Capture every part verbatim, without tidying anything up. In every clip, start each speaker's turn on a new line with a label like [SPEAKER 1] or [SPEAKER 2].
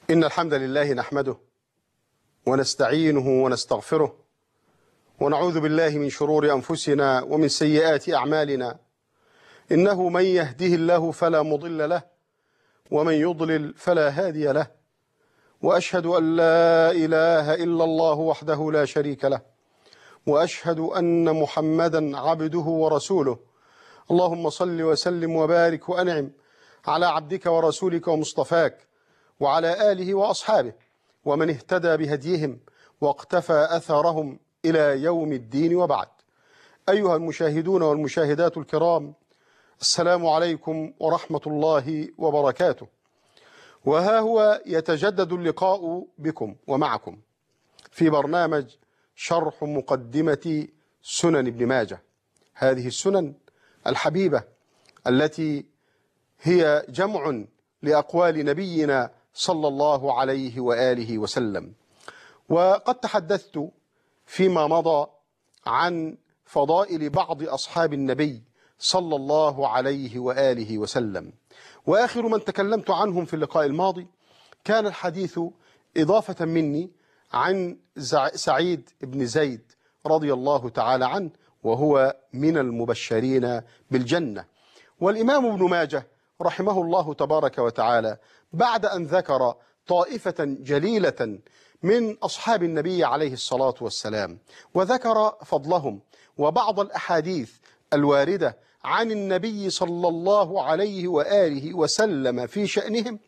[SPEAKER 1] إن الحمد لله نحمده ونستعينه ونستغفره ونعوذ بالله من شرور أنفسنا ومن سيئات أعمالنا. إنه من يهده الله فلا مضل له ومن يضلل فلا هادي له، وأشهد أن لا إله إلا الله وحده لا شريك له، وأشهد أن محمدا عبده ورسوله. اللهم صل وسلم وبارك وأنعم على عبدك ورسولك ومصطفاك وعلى آله وأصحابه ومن اهتدى بهديهم واقتفى أثرهم إلى يوم الدين، وبعد. أيها المشاهدون والمشاهدات الكرام، السلام عليكم ورحمة الله وبركاته. وها هو يتجدد اللقاء بكم ومعكم في برنامج شرح مقدمة سنن ابن ماجه، هذه السنن الحبيبة التي هي جمع لأقوال نبينا صلى الله عليه وآله وسلم. وقد تحدثت فيما مضى عن فضائل بعض أصحاب النبي صلى الله عليه وآله وسلم، وآخر من تكلمت عنهم في اللقاء الماضي كان الحديث إضافة مني عن سعيد بن زيد رضي الله تعالى عنه، وهو من المبشرين بالجنة. والإمام ابن ماجه رحمه الله تبارك وتعالى بعد أن ذكر طائفة جليلة من أصحاب النبي عليه الصلاة والسلام وذكر فضلهم وبعض الأحاديث الواردة عن النبي صلى الله عليه وآله وسلم في شأنهم،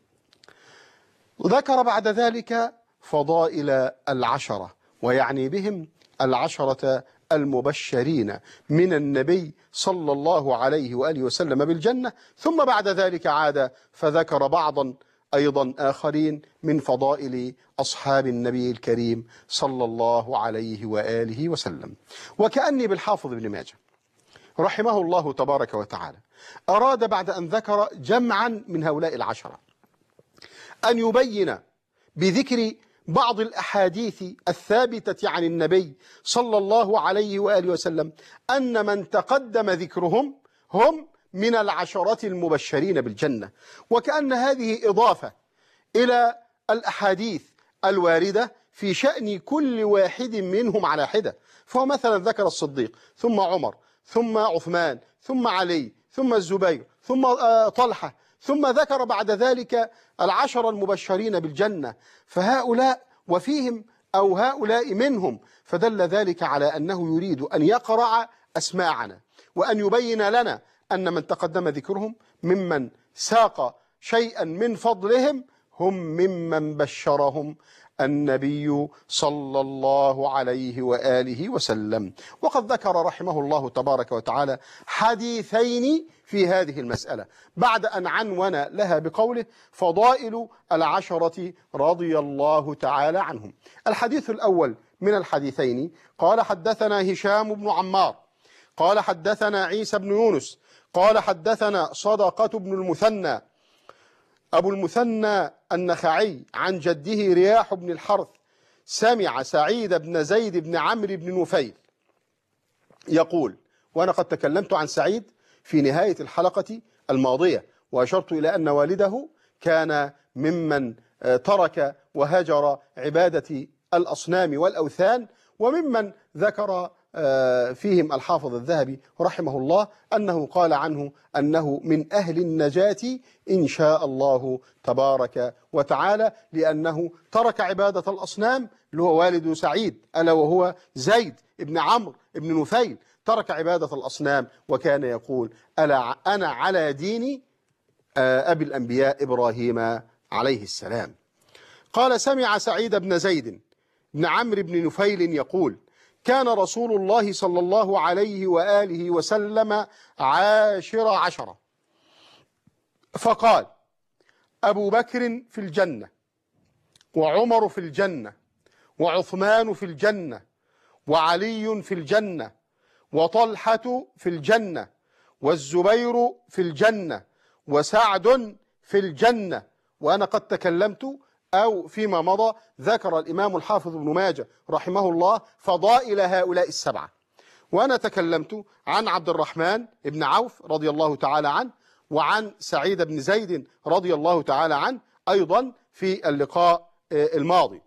[SPEAKER 1] ذكر بعد ذلك فضائل العشرة، ويعني بهم العشرة المبشرين من النبي صلى الله عليه وآله وسلم بالجنة. ثم بعد ذلك عاد فذكر بعضا أيضا آخرين من فضائل أصحاب النبي الكريم صلى الله عليه وآله وسلم. وكأني بالحافظ ابن ماجه رحمه الله تبارك وتعالى أراد بعد أن ذكر جمعا من هؤلاء العشرة أن يبين بذكر بعض الأحاديث الثابتة عن النبي صلى الله عليه وآله وسلم أن من تقدم ذكرهم هم من العشرة المبشرين بالجنة، وكأن هذه إضافة إلى الأحاديث الواردة في شأن كل واحد منهم على حدة. فهو مثلا ذكر الصديق ثم عمر ثم عثمان ثم علي ثم الزبير ثم طلحة، ثم ذكر بعد ذلك العشر المبشرين بالجنة، فهؤلاء وفيهم أو هؤلاء منهم، فدل ذلك على أنه يريد أن يقرع أسماعنا وأن يبين لنا أن من تقدم ذكرهم ممن ساق شيئا من فضلهم هم ممن بشرهم النبي صلى الله عليه وآله وسلم. وقد ذكر رحمه الله تبارك وتعالى حديثين في هذه المسألة بعد أن عنون لها بقوله فضائل العشرة رضي الله تعالى عنهم. الحديث الأول من الحديثين قال حدثنا هشام بن عمار قال حدثنا عيسى بن يونس قال حدثنا صدقة بن المثنى أبو المثنى النخعي عن جده رياح بن الحرث سمع سعيد بن زيد بن عمرو بن نفيل يقول، وأنا قد تكلمت عن سعيد في نهاية الحلقة الماضية وأشرت إلى أن والده كان ممن ترك وهجر عبادة الأصنام والأوثان، وممن ذكر فيهم الحافظ الذهبي رحمه الله أنه قال عنه أنه من أهل النجاة إن شاء الله تبارك وتعالى، لأنه ترك عبادة الأصنام اللي هو والد سعيد ألا وهو زيد بن عمرو بن نفيل، ترك عبادة الأصنام وكان يقول ألا أنا على دين أبي الأنبياء إبراهيم عليه السلام. قال سمع سعيد بن زيد بن عمرو بن نفيل يقول كان رسول الله صلى الله عليه وآله وسلم عاشر عشرة، فقال أبو بكر في الجنة وعمر في الجنة وعثمان في الجنة وعلي في الجنة وطلحة في الجنة والزبير في الجنة وسعد في الجنة. وأنا قد تكلمت أو فيما مضى ذكر الإمام الحافظ ابن ماجه رحمه الله فضائل هؤلاء السبعة، وأنا تكلمت عن عبد الرحمن بن عوف رضي الله تعالى عنه وعن سعيد بن زيد رضي الله تعالى عنه أيضا في اللقاء الماضي.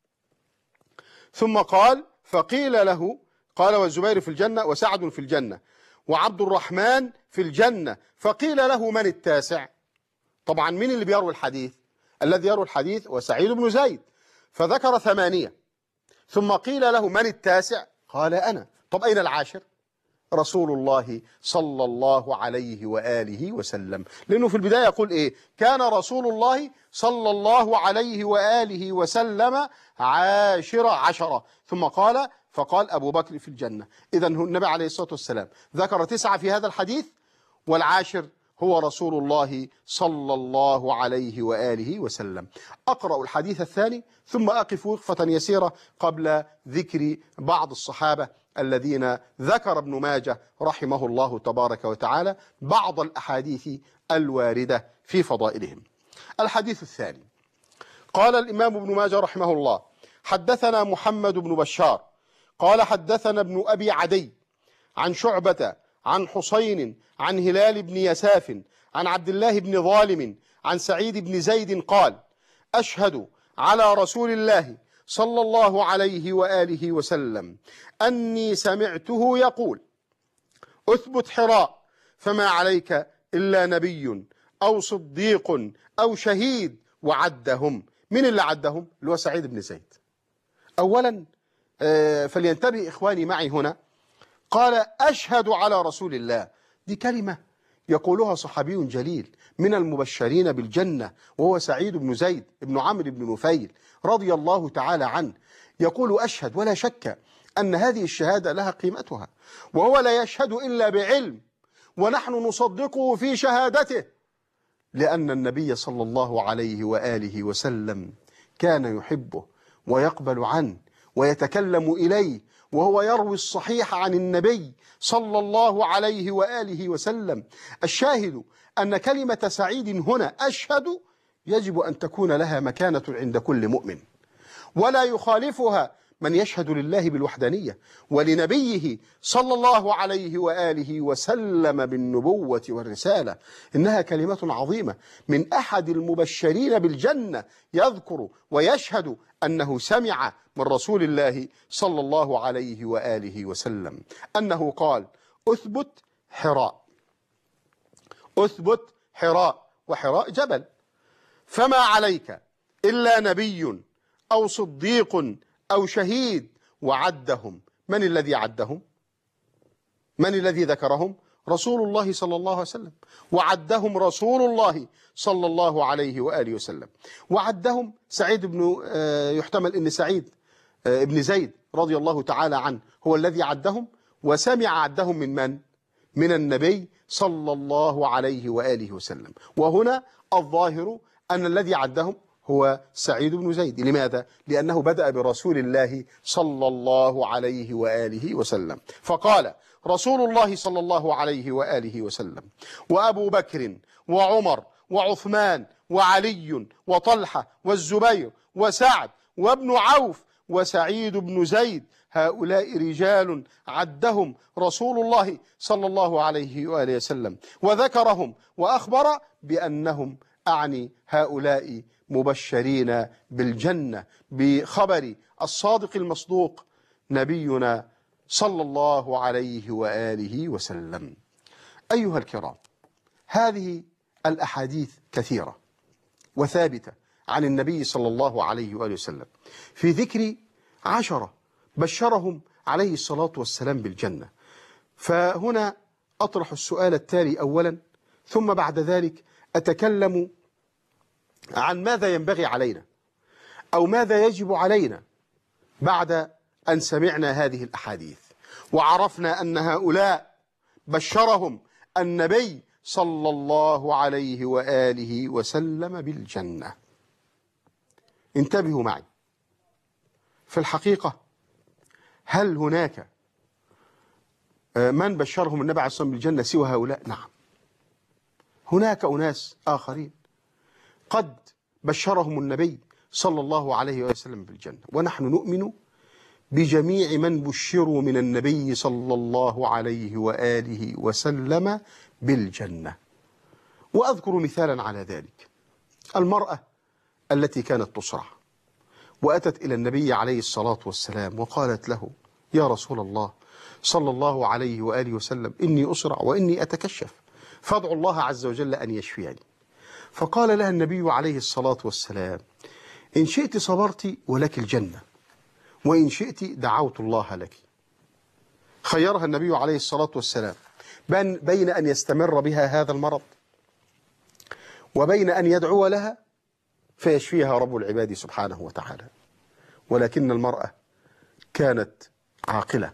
[SPEAKER 1] ثم قال فقيل له، قال والزبير في الجنة وسعد في الجنة وعبد الرحمن في الجنة، فقيل له من التاسع؟ طبعا مين اللي بيروي الحديث؟ الذي يروي الحديث وسعيد بن زيد، فذكر ثمانية. ثم قيل له من التاسع؟ قال أنا. طب أين العاشر؟ رسول الله صلى الله عليه وآله وسلم. لأنه في البداية يقول إيه؟ كان رسول الله صلى الله عليه وآله وسلم عاشر عشرة، ثم قال فقال أبو بكر في الجنة. إذن النبي عليه الصلاة والسلام ذكر تسعة في هذا الحديث، والعاشر هو رسول الله صلى الله عليه وآله وسلم. أقرأ الحديث الثاني ثم أقف وقفة يسيرة قبل ذكر بعض الصحابة الذين ذكر ابن ماجه رحمه الله تبارك وتعالى بعض الأحاديث الواردة في فضائلهم. الحديث الثاني، قال الإمام ابن ماجه رحمه الله حدثنا محمد بن بشار قال حدثنا ابن أبي عدي عن شعبة عن حسين عن هلال بن يساف عن عبد الله بن ظالم عن سعيد بن زيد قال أشهد على رسول الله صلى الله عليه وآله وسلم أني سمعته يقول أثبت حراء فما عليك إلا نبي أو صديق أو شهيد، وعدهم. من اللي عدهم؟ اللي هو سعيد بن زيد. أولا فلينتبه إخواني معي هنا، قال أشهد على رسول الله، دي كلمة يقولها صحابي جليل من المبشرين بالجنة، وهو سعيد بن زيد بن عمرو بن نفيل رضي الله تعالى عنه، يقول أشهد، ولا شك أن هذه الشهادة لها قيمتها، وهو لا يشهد إلا بعلم، ونحن نصدقه في شهادته، لأن النبي صلى الله عليه وآله وسلم كان يحبه ويقبل عنه ويتكلم إليه، وهو يروي الصحيح عن النبي صلى الله عليه وآله وسلم. الشاهد أن كلمة سعيد هنا أشهد يجب أن تكون لها مكانة عند كل مؤمن، ولا يخالفها من يشهد لله بالوحدانية ولنبيه صلى الله عليه وآله وسلم بالنبوة والرسالة. إنها كلمة عظيمة من أحد المبشرين بالجنة يذكر ويشهد أنه سمع من رسول الله صلى الله عليه وآله وسلم أنه قال أثبت حراء، أثبت حراء، وحراء جبل، فما عليك إلا نبي أو صديق أو شهيد، وعدهم. من الذي عدهم؟ من الذي ذكرهم؟ رسول الله صلى الله عليه وسلم، وعدهم رسول الله صلى الله عليه وآله وسلم. وعدهم سعيد بن يحتمل أن سعيد ابن زيد رضي الله تعالى عنه هو الذي عدهم، وسمع عدهم من من؟ من النبي صلى الله عليه وآله وسلم. وهنا الظاهر أن الذي عدهم هو سعيد بن زيد. لماذا؟ لأنه بدأ برسول الله صلى الله عليه وآله وسلم، فقال رسول الله صلى الله عليه وآله وسلم وأبو بكر وعمر وعثمان وعلي وطلحة والزبير وسعد وابن عوف وسعيد بن زيد، هؤلاء رجال عدهم رسول الله صلى الله عليه وآله وسلم وذكرهم وأخبر بأنهم، أعني هؤلاء مبشرين بالجنة بخبر الصادق المصدوق نبينا صلى الله عليه وآله وسلم. أيها الكرام، هذه الأحاديث كثيرة وثابتة عن النبي صلى الله عليه وآله وسلم في ذكر عشرة بشرهم عليه الصلاة والسلام بالجنة. فهنا أطرح السؤال التالي أولا، ثم بعد ذلك أتكلم عن ماذا ينبغي علينا أو ماذا يجب علينا بعد أن سمعنا هذه الأحاديث وعرفنا أن هؤلاء بشرهم النبي صلى الله عليه وآله وسلم بالجنة. انتبهوا معي، في الحقيقة هل هناك من بشرهم النبي عليه الصلاة والسلام بالجنة سوى هؤلاء؟ نعم، هناك أناس آخرين قد بشرهم النبي صلى الله عليه وسلم بالجنة، ونحن نؤمن بجميع من بشروا من النبي صلى الله عليه وآله وسلم بالجنة. وأذكر مثالا على ذلك، المرأة التي كانت تصرع، وأتت إلى النبي عليه الصلاة والسلام وقالت له: يا رسول الله صلى الله عليه وآله وسلم، إني أصرع وإني أتكشف، فادعو الله عز وجل أن يشفيني. فقال لها النبي عليه الصلاة والسلام: إن شئت صبرت ولك الجنة، وإن شئت دعوت الله لك. خيرها النبي عليه الصلاة والسلام بين أن يستمر بها هذا المرض وبين أن يدعو لها فيشفيها رب العباد سبحانه وتعالى. ولكن المرأة كانت عاقلة،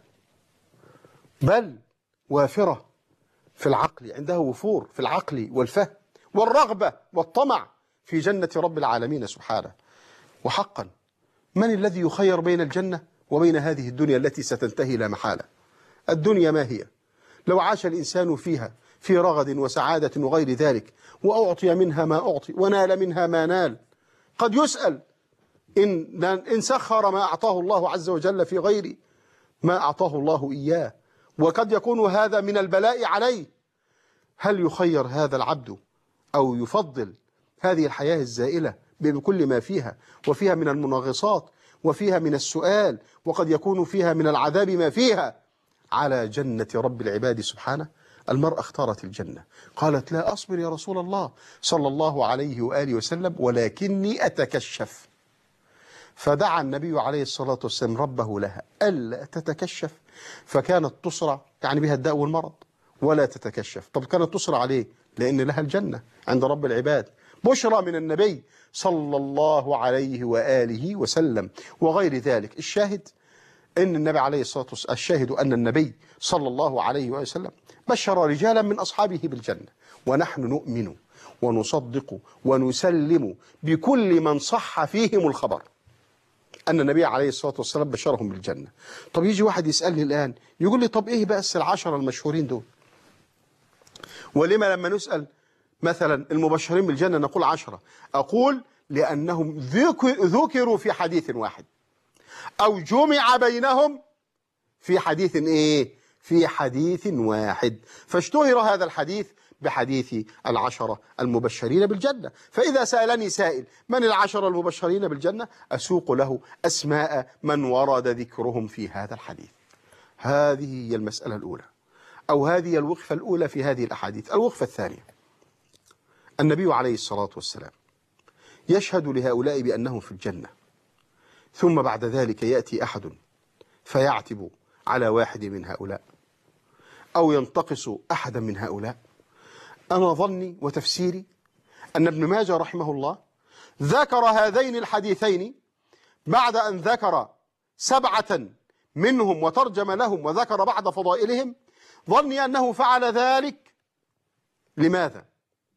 [SPEAKER 1] بل وافرة في العقل، عندها وفور في العقل والفهم والرغبة والطمع في جنة رب العالمين سبحانه. وحقا من الذي يخير بين الجنة وبين هذه الدنيا التي ستنتهي لا محالة؟ الدنيا ما هي؟ لو عاش الإنسان فيها في رغد وسعادة وغير ذلك، وأعطي منها ما أعطي ونال منها ما نال، قد يسأل إن, إن سخر ما أعطاه الله عز وجل في غير ما أعطاه الله إياه، وقد يكون هذا من البلاء عليه. هل يخير هذا العبد أو يفضل هذه الحياة الزائلة بكل ما فيها، وفيها من المنغصات وفيها من السؤال وقد يكون فيها من العذاب ما فيها، على جنة رب العباد سبحانه؟ المرأة اختارت الجنة، قالت: لا أصبر يا رسول الله صلى الله عليه وآله وسلم، ولكني أتكشف. فدعا النبي عليه الصلاة والسلام ربه لها ألا تتكشف، فكانت تصرع، يعني بها الداء والمرض، ولا تتكشف. طب كانت تصرع عليه؟ لأن لها الجنة عند رب العباد، بشرى من النبي صلى الله عليه وآله وسلم وغير ذلك. الشاهد أن النبي عليه الصلاة والسلام الشاهد أن النبي صلى الله عليه وآله وسلم بشر رجالا من أصحابه بالجنة، ونحن نؤمن ونصدق ونسلم بكل من صح فيهم الخبر أن النبي عليه الصلاة والسلام بشرهم بالجنة. طب يجي واحد يسألني الآن يقول لي: طب إيه بس العشرة المشهورين دول؟ ولما لما نسأل مثلا المبشرين بالجنة نقول عشرة؟ أقول: لأنهم ذكروا في حديث واحد، أو جمع بينهم في حديث إيه؟ في حديث واحد، فاشتهر هذا الحديث بحديث العشرة المبشرين بالجنة. فإذا سألني سائل: من العشرة المبشرين بالجنة؟ أسوق له أسماء من ورد ذكرهم في هذا الحديث. هذه هي المسألة الأولى، أو هذه الوقفة الأولى في هذه الأحاديث. الوقفة الثانية: النبي عليه الصلاة والسلام يشهد لهؤلاء بأنهم في الجنة، ثم بعد ذلك يأتي أحد فيعتب على واحد من هؤلاء أو ينتقص أحدا من هؤلاء. أنا ظني وتفسيري أن ابن ماجه رحمه الله ذكر هذين الحديثين بعد أن ذكر سبعة منهم وترجم لهم وذكر بعض فضائلهم. ظني أنه فعل ذلك لماذا؟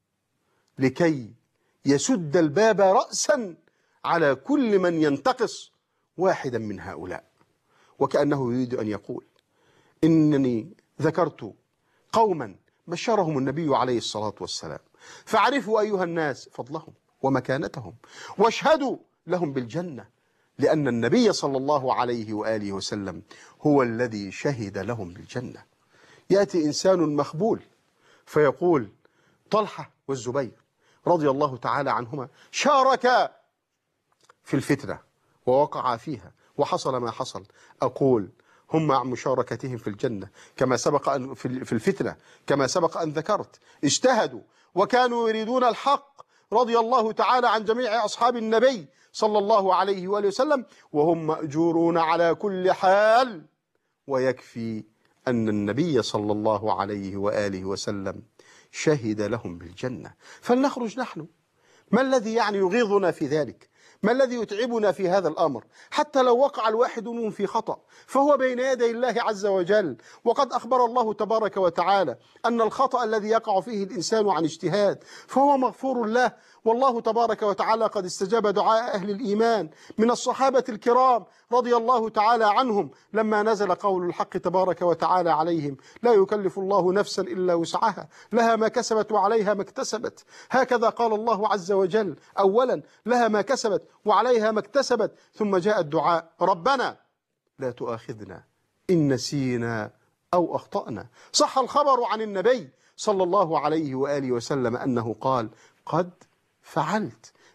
[SPEAKER 1] لكي يسد الباب رأسا على كل من ينتقص واحدا من هؤلاء، وكأنه يريد أن يقول: إنني ذكرت قوما بشرهم النبي عليه الصلاة والسلام، فاعرفوا أيها الناس فضلهم ومكانتهم واشهدوا لهم بالجنة، لأن النبي صلى الله عليه وآله وسلم هو الذي شهد لهم بالجنة. يأتي إنسان مخبول فيقول: طلحة والزبير رضي الله تعالى عنهما شاركا في الفتنة ووقعا فيها وحصل ما حصل. أقول: هم مع مشاركتهم في الجنة كما سبق أن في الفتنة كما سبق أن ذكرت اجتهدوا وكانوا يريدون الحق، رضي الله تعالى عن جميع أصحاب النبي صلى الله عليه وآله وسلم، وهم مأجورون على كل حال. ويكفي أن النبي صلى الله عليه وآله وسلم شهد لهم بالجنة. فلنخرج نحن. ما الذي يعني يغيظنا في ذلك؟ ما الذي يتعبنا في هذا الأمر؟ حتى لو وقع الواحد منهم في خطأ فهو بين يدي الله عز وجل، وقد أخبر الله تبارك وتعالى أن الخطأ الذي يقع فيه الإنسان عن اجتهاد فهو مغفور له. والله تبارك وتعالى قد استجاب دعاء أهل الإيمان من الصحابة الكرام رضي الله تعالى عنهم لما نزل قول الحق تبارك وتعالى عليهم: لا يكلف الله نفسا إلا وسعها، لها ما كسبت وعليها ما اكتسبت. هكذا قال الله عز وجل أولا: لها ما كسبت وعليها ما اكتسبت، ثم جاء الدعاء: ربنا لا تؤاخذنا إن نسينا أو أخطأنا. صح الخبر عن النبي صلى الله عليه وآله وسلم أنه قال: قد فعلت.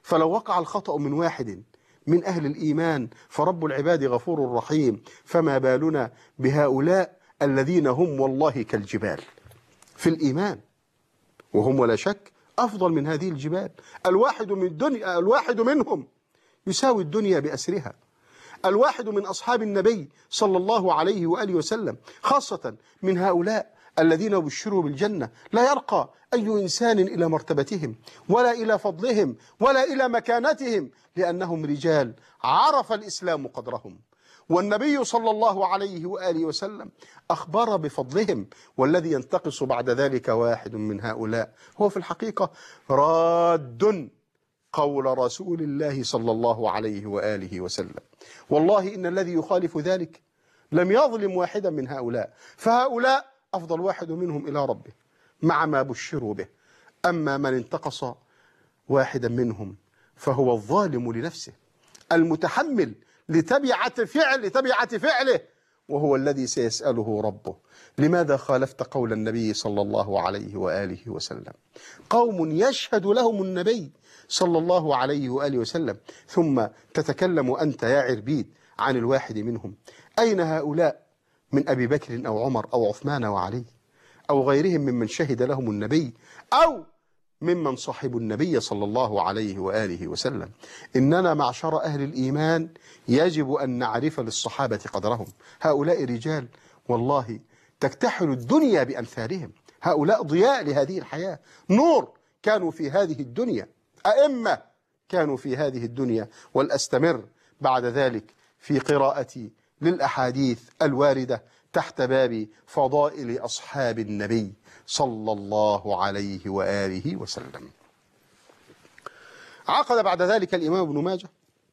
[SPEAKER 1] فلو وقع الخطأ من واحد من أهل الإيمان فرب العباد غفور رحيم، فما بالنا بهؤلاء الذين هم والله كالجبال في الإيمان، وهم ولا شك أفضل من هذه الجبال. الواحد من الدنيا الواحد منهم يساوي الدنيا بأسرها. الواحد من أصحاب النبي صلى الله عليه وآله وسلم، خاصة من هؤلاء الذين بشروا بالجنة، لا يرقى أي إنسان إلى مرتبتهم ولا إلى فضلهم ولا إلى مكانتهم، لأنهم رجال عرف الإسلام قدرهم، والنبي صلى الله عليه وآله وسلم أخبر بفضلهم. والذي ينتقص بعد ذلك واحد من هؤلاء هو في الحقيقة راد قول رسول الله صلى الله عليه وآله وسلم. والله إن الذي يخالف ذلك لم يظلم واحدا من هؤلاء، فهؤلاء أفضل واحد منهم إلى ربه مع ما بشروا به. أما من انتقص واحدا منهم فهو الظالم لنفسه المتحمل لتبعة فعل لتبعة فعله، وهو الذي سيسأله ربه: لماذا خالفت قول النبي صلى الله عليه وآله وسلم؟ قوم يشهد لهم النبي صلى الله عليه وآله وسلم، ثم تتكلم أنت يا عربيد عن الواحد منهم. أين هؤلاء من أبي بكر أو عمر أو عثمان وعلي أو غيرهم ممن شهد لهم النبي أو ممن صحبوا النبي صلى الله عليه وآله وسلم؟ إننا معشر أهل الإيمان يجب أن نعرف للصحابة قدرهم. هؤلاء رجال والله تكتحل الدنيا بأمثالهم، هؤلاء ضياء لهذه الحياة، نور كانوا في هذه الدنيا، أئمة كانوا في هذه الدنيا. والأستمر بعد ذلك في قراءتي للأحاديث الواردة تحت باب فضائل أصحاب النبي صلى الله عليه وآله وسلم. عقد بعد ذلك الإمام ابن ماجه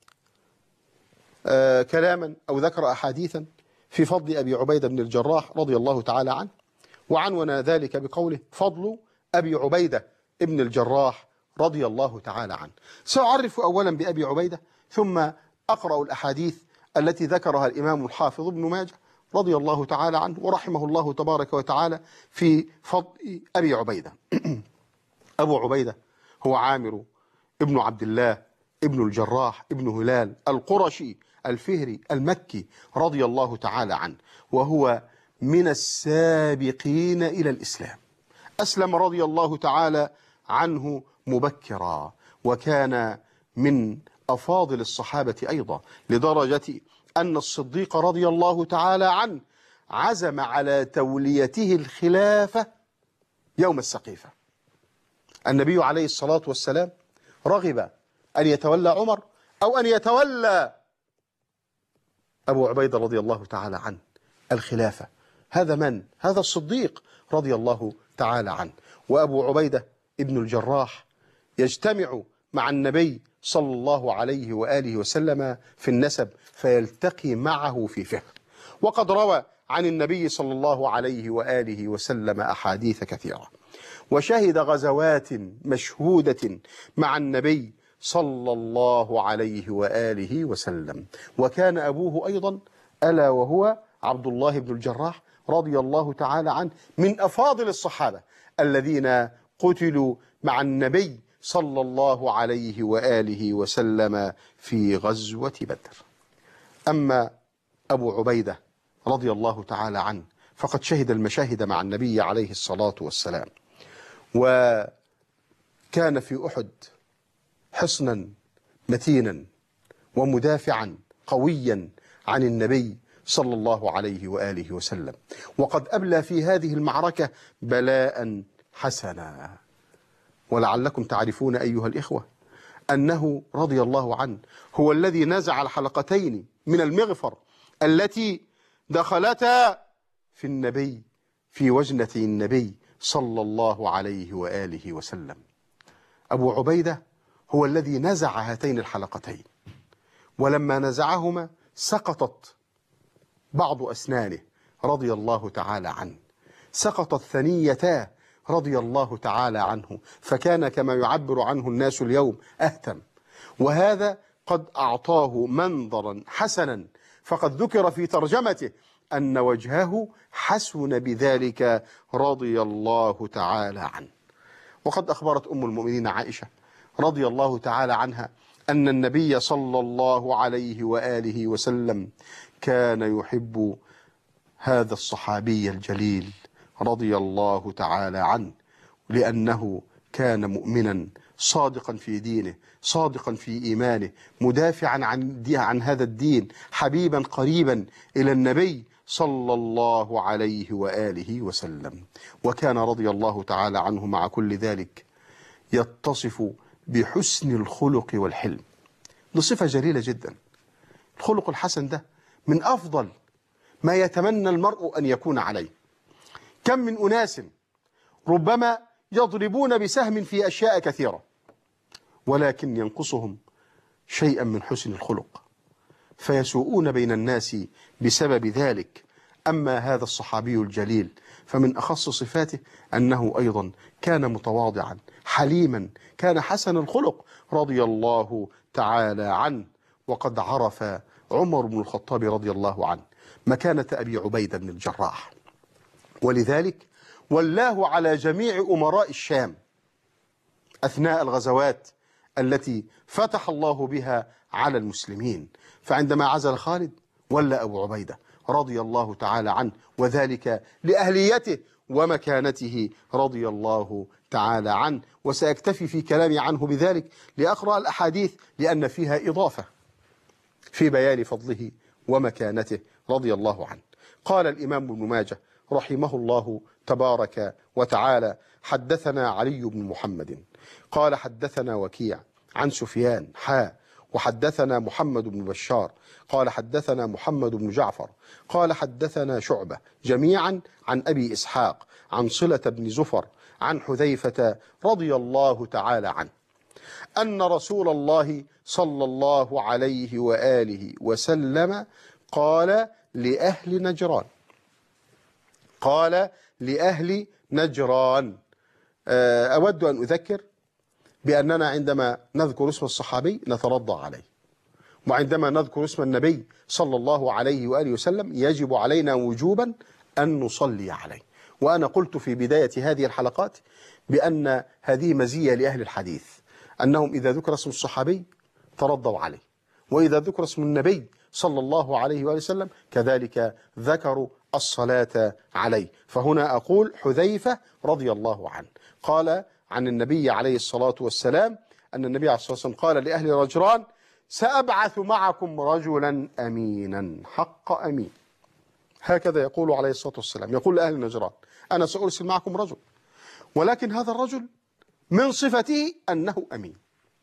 [SPEAKER 1] آه كلاما أو ذكر أحاديثا في فضل أبي عبيدة بن الجراح رضي الله تعالى عنه، وعنون ذلك بقوله: فضل أبي عبيدة بن الجراح رضي الله تعالى عنه. سأعرف أولا بأبي عبيدة ثم أقرأ الأحاديث التي ذكرها الإمام الحافظ ابن ماجه رضي الله تعالى عنه ورحمه الله تبارك وتعالى في فضل أبي عبيدة. أبو عبيدة هو عامر ابن عبد الله ابن الجراح ابن هلال القرشي الفهري المكي رضي الله تعالى عنه، وهو من السابقين إلى الإسلام. أسلم رضي الله تعالى عنه مبكرا، وكان من أفاضل الصحابة أيضا، لدرجة أن الصديق رضي الله تعالى عنه عزم على توليته الخلافة يوم السقيفة. النبي عليه الصلاة والسلام رغب أن يتولى عمر أو أن يتولى أبو عبيدة رضي الله تعالى عنه الخلافة. هذا من؟ هذا الصديق رضي الله تعالى عنه. وأبو عبيدة ابن الجراح يجتمع مع النبي صلى الله عليه وآله وسلم في النسب فيلتقي معه في فهم، وقد روى عن النبي صلى الله عليه وآله وسلم أحاديث كثيرة، وشهد غزوات مشهودة مع النبي صلى الله عليه وآله وسلم. وكان أبوه أيضا ألا وهو عبد الله بن الجراح رضي الله تعالى عنه من أفاضل الصحابة الذين قتلوا مع النبي صلى الله عليه وآله وسلم في غزوة بدر. أما أبو عبيدة رضي الله تعالى عنه فقد شهد المشاهد مع النبي عليه الصلاة والسلام، وكان في أحد حصنا متينا ومدافعا قويا عن النبي صلى الله عليه وآله وسلم، وقد أبلى في هذه المعركة بلاء حسنا. ولعلكم تعرفون أيها الإخوة أنه رضي الله عنه هو الذي نزع الحلقتين من المغفر التي دخلتا في النبي في وجنة النبي صلى الله عليه وآله وسلم. أبو عبيدة هو الذي نزع هاتين الحلقتين، ولما نزعهما سقطت بعض أسنانه رضي الله تعالى عنه، سقطت ثنيتاه رضي الله تعالى عنه، فكان كما يعبر عنه الناس اليوم أهتم. وهذا قد أعطاه منظرا حسنا، فقد ذكر في ترجمته أن وجهه حسن بذلك رضي الله تعالى عنه. وقد أخبرت أم المؤمنين عائشة رضي الله تعالى عنها أن النبي صلى الله عليه وآله وسلم كان يحب هذا الصحابي الجليل رضي الله تعالى عنه، لأنه كان مؤمنا صادقا في دينه، صادقا في إيمانه، مدافعا عن, عن هذا الدين، حبيبا قريبا إلى النبي صلى الله عليه وآله وسلم. وكان رضي الله تعالى عنه مع كل ذلك يتصف بحسن الخلق والحلم. دي صفة جليلة جدا. الخلق الحسن ده من أفضل ما يتمنى المرء أن يكون عليه. كم من أناس ربما يضربون بسهم في أشياء كثيرة، ولكن ينقصهم شيئا من حسن الخلق فيسوءون بين الناس بسبب ذلك. أما هذا الصحابي الجليل فمن أخص صفاته أنه أيضا كان متواضعا حليما، كان حسن الخلق رضي الله تعالى عنه. وقد عرف عمر بن الخطاب رضي الله عنه مكانة أبي عبيدة بن الجراح، ولذلك ولاه على جميع أمراء الشام أثناء الغزوات التي فتح الله بها على المسلمين. فعندما عزل خالد ولى أبو عبيدة رضي الله تعالى عنه، وذلك لأهليته ومكانته رضي الله تعالى عنه. وسأكتفي في كلامي عنه بذلك لأقرأ الأحاديث لأن فيها إضافة في بيان فضله ومكانته رضي الله عنه. قال الإمام ابن ماجه رحمه الله تبارك وتعالى: حدثنا علي بن محمد قال حدثنا وكيع عن سفيان حا وحدثنا محمد بن بشار قال حدثنا محمد بن جعفر قال حدثنا شعبة جميعا عن أبي إسحاق عن صلة بن زفر عن حذيفة رضي الله تعالى عنه أن رسول الله صلى الله عليه وآله وسلم قال لأهل نجران قال لأهل نجران أود أن أذكر بأننا عندما نذكر اسم الصحابي نترضى عليه، وعندما نذكر اسم النبي صلى الله عليه وآله وسلم يجب علينا وجوبا أن نصلي عليه. وأنا قلت في بداية هذه الحلقات بأن هذه مزية لأهل الحديث، أنهم إذا ذكر اسم الصحابي ترضوا عليه، وإذا ذكر اسم النبي صلى الله عليه وآله وسلم كذلك ذكروا الصلاة عليه. فهنا أقول حذيفة رضي الله عنه قال عن النبي عليه الصلاة والسلام أن النبي عليه الصلاة والسلام قال لأهل نجران: سأبعث معكم رجلا أمينا حق أمين. هكذا يقول عليه الصلاة والسلام، يقول لأهل نجران: أنا سأرسل معكم رجل، ولكن هذا الرجل من صفته أنه أمين،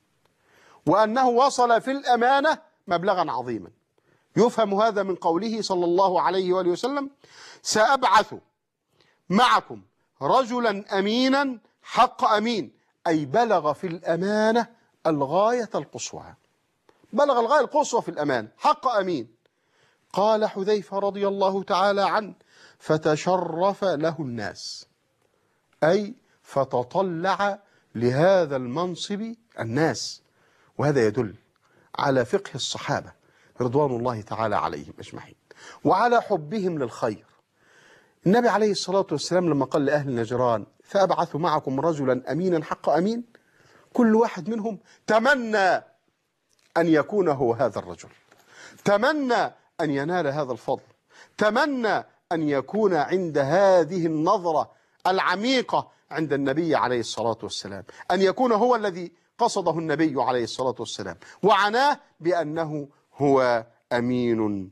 [SPEAKER 1] وأنه وصل في الأمانة مبلغا عظيما. يفهم هذا من قوله صلى الله عليه وآله وسلم: سأبعث معكم رجلا أمينا حق أمين، أي بلغ في الأمانة الغاية القصوى، بلغ الغاية القصوى في الأمان، حق أمين. قال حذيفة رضي الله تعالى عنه: فتشرف له الناس، أي فتطلع لهذا المنصب الناس. وهذا يدل على فقه الصحابة رضوان الله تعالى عليهم أجمعين وعلى حبهم للخير. النبي عليه الصلاة والسلام لما قال لأهل نجران: فأبعث معكم رجلا أمينا حق أمين، كل واحد منهم تمنى أن يكون هو هذا الرجل، تمنى أن ينال هذا الفضل، تمنى أن يكون عند هذه النظرة العميقة عند النبي عليه الصلاة والسلام، أن يكون هو الذي قصده النبي عليه الصلاة والسلام وعناه بأنه هو أمين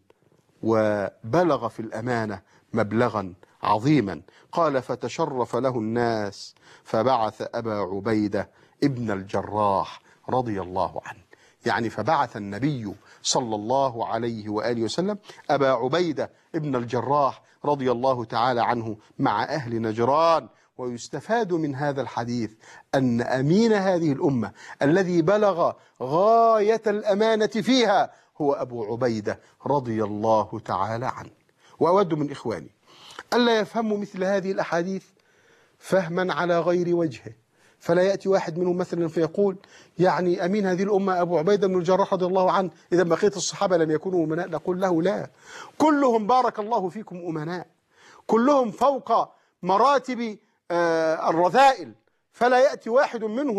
[SPEAKER 1] وبلغ في الأمانة مبلغا عظيما. قال: فتشرف له الناس فبعث أبا عبيدة ابن الجراح رضي الله عنه، يعني فبعث النبي صلى الله عليه وآله وسلم أبا عبيدة ابن الجراح رضي الله تعالى عنه مع أهل نجران. ويستفاد من هذا الحديث أن أمين هذه الأمة الذي بلغ غاية الأمانة فيها هو أبو عبيدة رضي الله تعالى عنه. وأود من إخواني ألا يفهموا مثل هذه الأحاديث فهما على غير وجهه، فلا يأتي واحد منهم مثلا فيقول يعني أمين هذه الأمة أبو عبيدة بن الجراح رضي الله عنه، إذا بقية الصحابة لم يكونوا أمناء. نقول له: لا، كلهم بارك الله فيكم أمناء، كلهم فوق مراتب الرذائل، فلا يأتي واحد منهم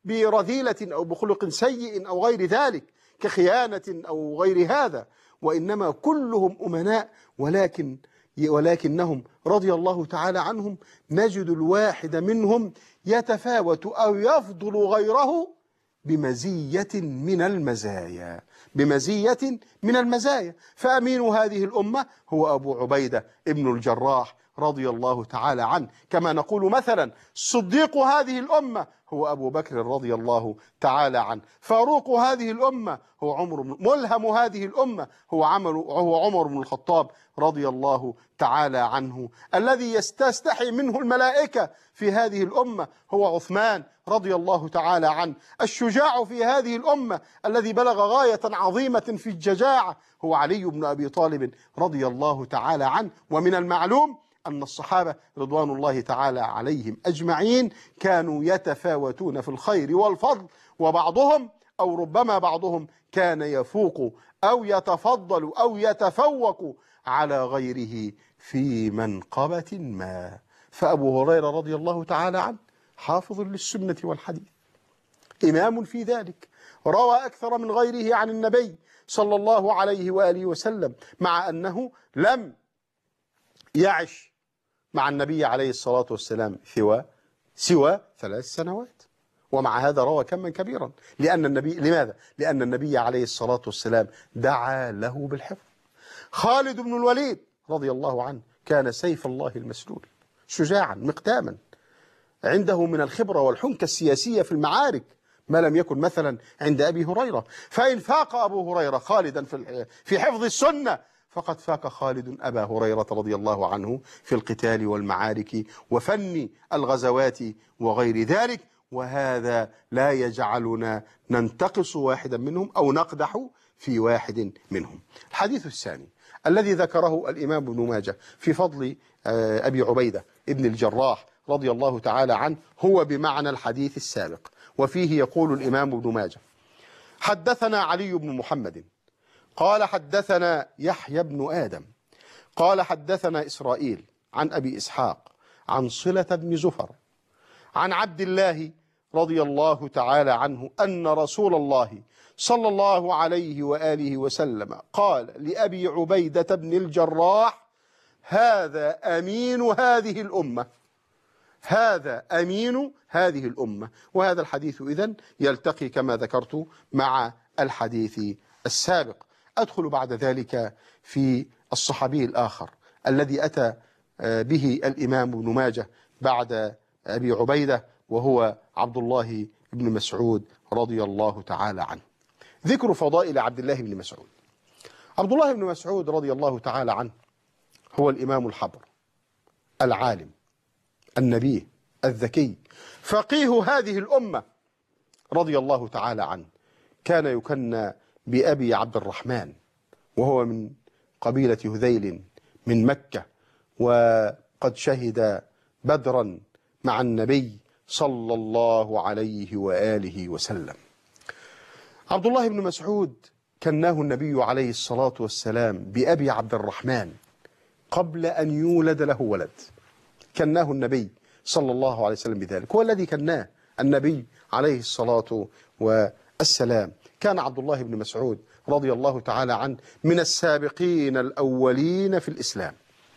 [SPEAKER 1] برذيلة أو بخلق سيء أو غير ذلك كخيانة أو غير هذا، وإنما كلهم أمناء، ولكن ولكنهم رضي الله تعالى عنهم نجد الواحد منهم يتفاوت أو يفضل غيره بمزية من المزايا بمزية من المزايا فأمين هذه الأمة هو أبو عبيدة ابن الجراح رضي الله تعالى عنه، كما نقول مثلا صديق هذه الأمة هو أبو بكر رضي الله تعالى عنه، فاروق هذه الأمة هو عمر، ملهم هذه الأمة هو عمر هو عمر بن الخطاب رضي الله تعالى عنه، الذي يستحي منه الملائكة في هذه الأمة هو عثمان رضي الله تعالى عنه، الشجاع في هذه الأمة الذي بلغ غاية عظيمة في الشجاعة هو علي بن أبي طالب رضي الله تعالى عنه. ومن المعلوم أن الصحابة رضوان الله تعالى عليهم أجمعين كانوا يتفاوتون في الخير والفضل، وبعضهم أو ربما بعضهم كان يفوق أو يتفضل أو يتفوق على غيره في منقبة ما. فأبو هريرة رضي الله تعالى عنه حافظ للسنة والحديث، إمام في ذلك، روى أكثر من غيره عن النبي صلى الله عليه وآله وسلم، مع أنه لم يعش مع النبي عليه الصلاة والسلام سوى سوى ثلاث سنوات، ومع هذا روى كما كبيرا. لأن النبي لماذا؟ لأن النبي عليه الصلاة والسلام دعا له بالحفظ. خالد بن الوليد رضي الله عنه كان سيف الله المسلول، شجاعا مقداما، عنده من الخبرة والحنكة السياسية في المعارك ما لم يكن مثلا عند أبي هريرة. فإن فاق أبو هريرة خالدا في في حفظ السنة فقد فاق خالد أبا هريرة رضي الله عنه في القتال والمعارك وفن الغزوات وغير ذلك، وهذا لا يجعلنا ننتقص واحدا منهم أو نقدح في واحد منهم. الحديث الثاني الذي ذكره الإمام ابن ماجه في فضل أبي عبيدة ابن الجراح رضي الله تعالى عنه هو بمعنى الحديث السابق، وفيه يقول الإمام ابن ماجه: حدثنا علي بن محمد قال حدثنا يحيى بن آدم قال حدثنا إسرائيل عن أبي إسحاق عن صلة بن زفر عن عبد الله رضي الله تعالى عنه أن رسول الله صلى الله عليه وآله وسلم قال لأبي عبيدة بن الجراح: هذا أمين هذه الأمة هذا أمين هذه الأمة. وهذا الحديث إذن يلتقي كما ذكرت مع الحديث السابق. أدخل بعد ذلك في الصحابي الآخر الذي أتى به الإمام ابن ماجه بعد أبي عبيدة، وهو عبد الله بن مسعود رضي الله تعالى عنه. ذكر فضائل عبد الله بن مسعود. عبد الله بن مسعود رضي الله تعالى عنه هو الإمام الحبر العالم النبي الذكي فقيه هذه الأمة رضي الله تعالى عنه. كان يكنى بأبي عبد الرحمن، وهو من قبيلة هذيل من مكة، وقد شهد بدرا مع النبي صلى الله عليه وآله وسلم. عبد الله بن مسعود كناه النبي عليه الصلاة والسلام بأبي عبد الرحمن قبل أن يولد له ولد، كناه النبي صلى الله عليه وسلم بذلك، هو الذي كناه النبي عليه الصلاة والسلام. كان عبد الله بن مسعود رضي الله تعالى عنه من السابقين الأولين في الإسلام،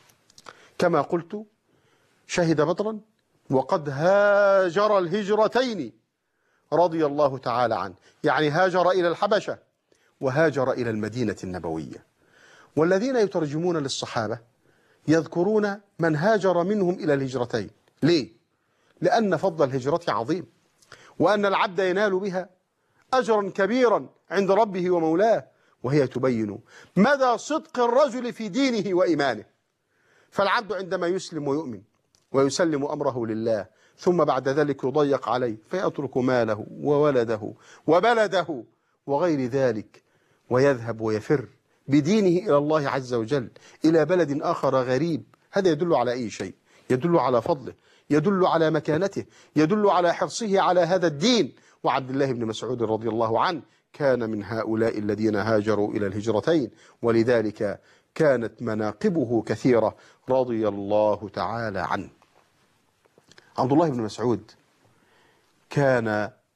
[SPEAKER 1] كما قلت شهد بدرا وقد هاجر الهجرتين رضي الله تعالى عنه، يعني هاجر إلى الحبشة وهاجر إلى المدينة النبوية. والذين يترجمون للصحابة يذكرون من هاجر منهم إلى الهجرتين. ليه؟ لأن فضل الهجرة عظيم، وأن العبد ينال بها أجرا كبيرا عند ربه ومولاه، وهي تبين مدى صدق الرجل في دينه وإيمانه. فالعبد عندما يسلم ويؤمن ويسلم أمره لله ثم بعد ذلك يضيق عليه فيترك ماله وولده وبلده وغير ذلك ويذهب ويفر بدينه إلى الله عز وجل إلى بلد آخر غريب، هذا يدل على أي شيء؟ يدل على فضله، يدل على مكانته، يدل على حرصه على هذا الدين. وعبد الله بن مسعود رضي الله عنه كان من هؤلاء الذين هاجروا إلى الهجرتين، ولذلك كانت مناقبه كثيرة رضي الله تعالى عنه. عبد الله بن مسعود كان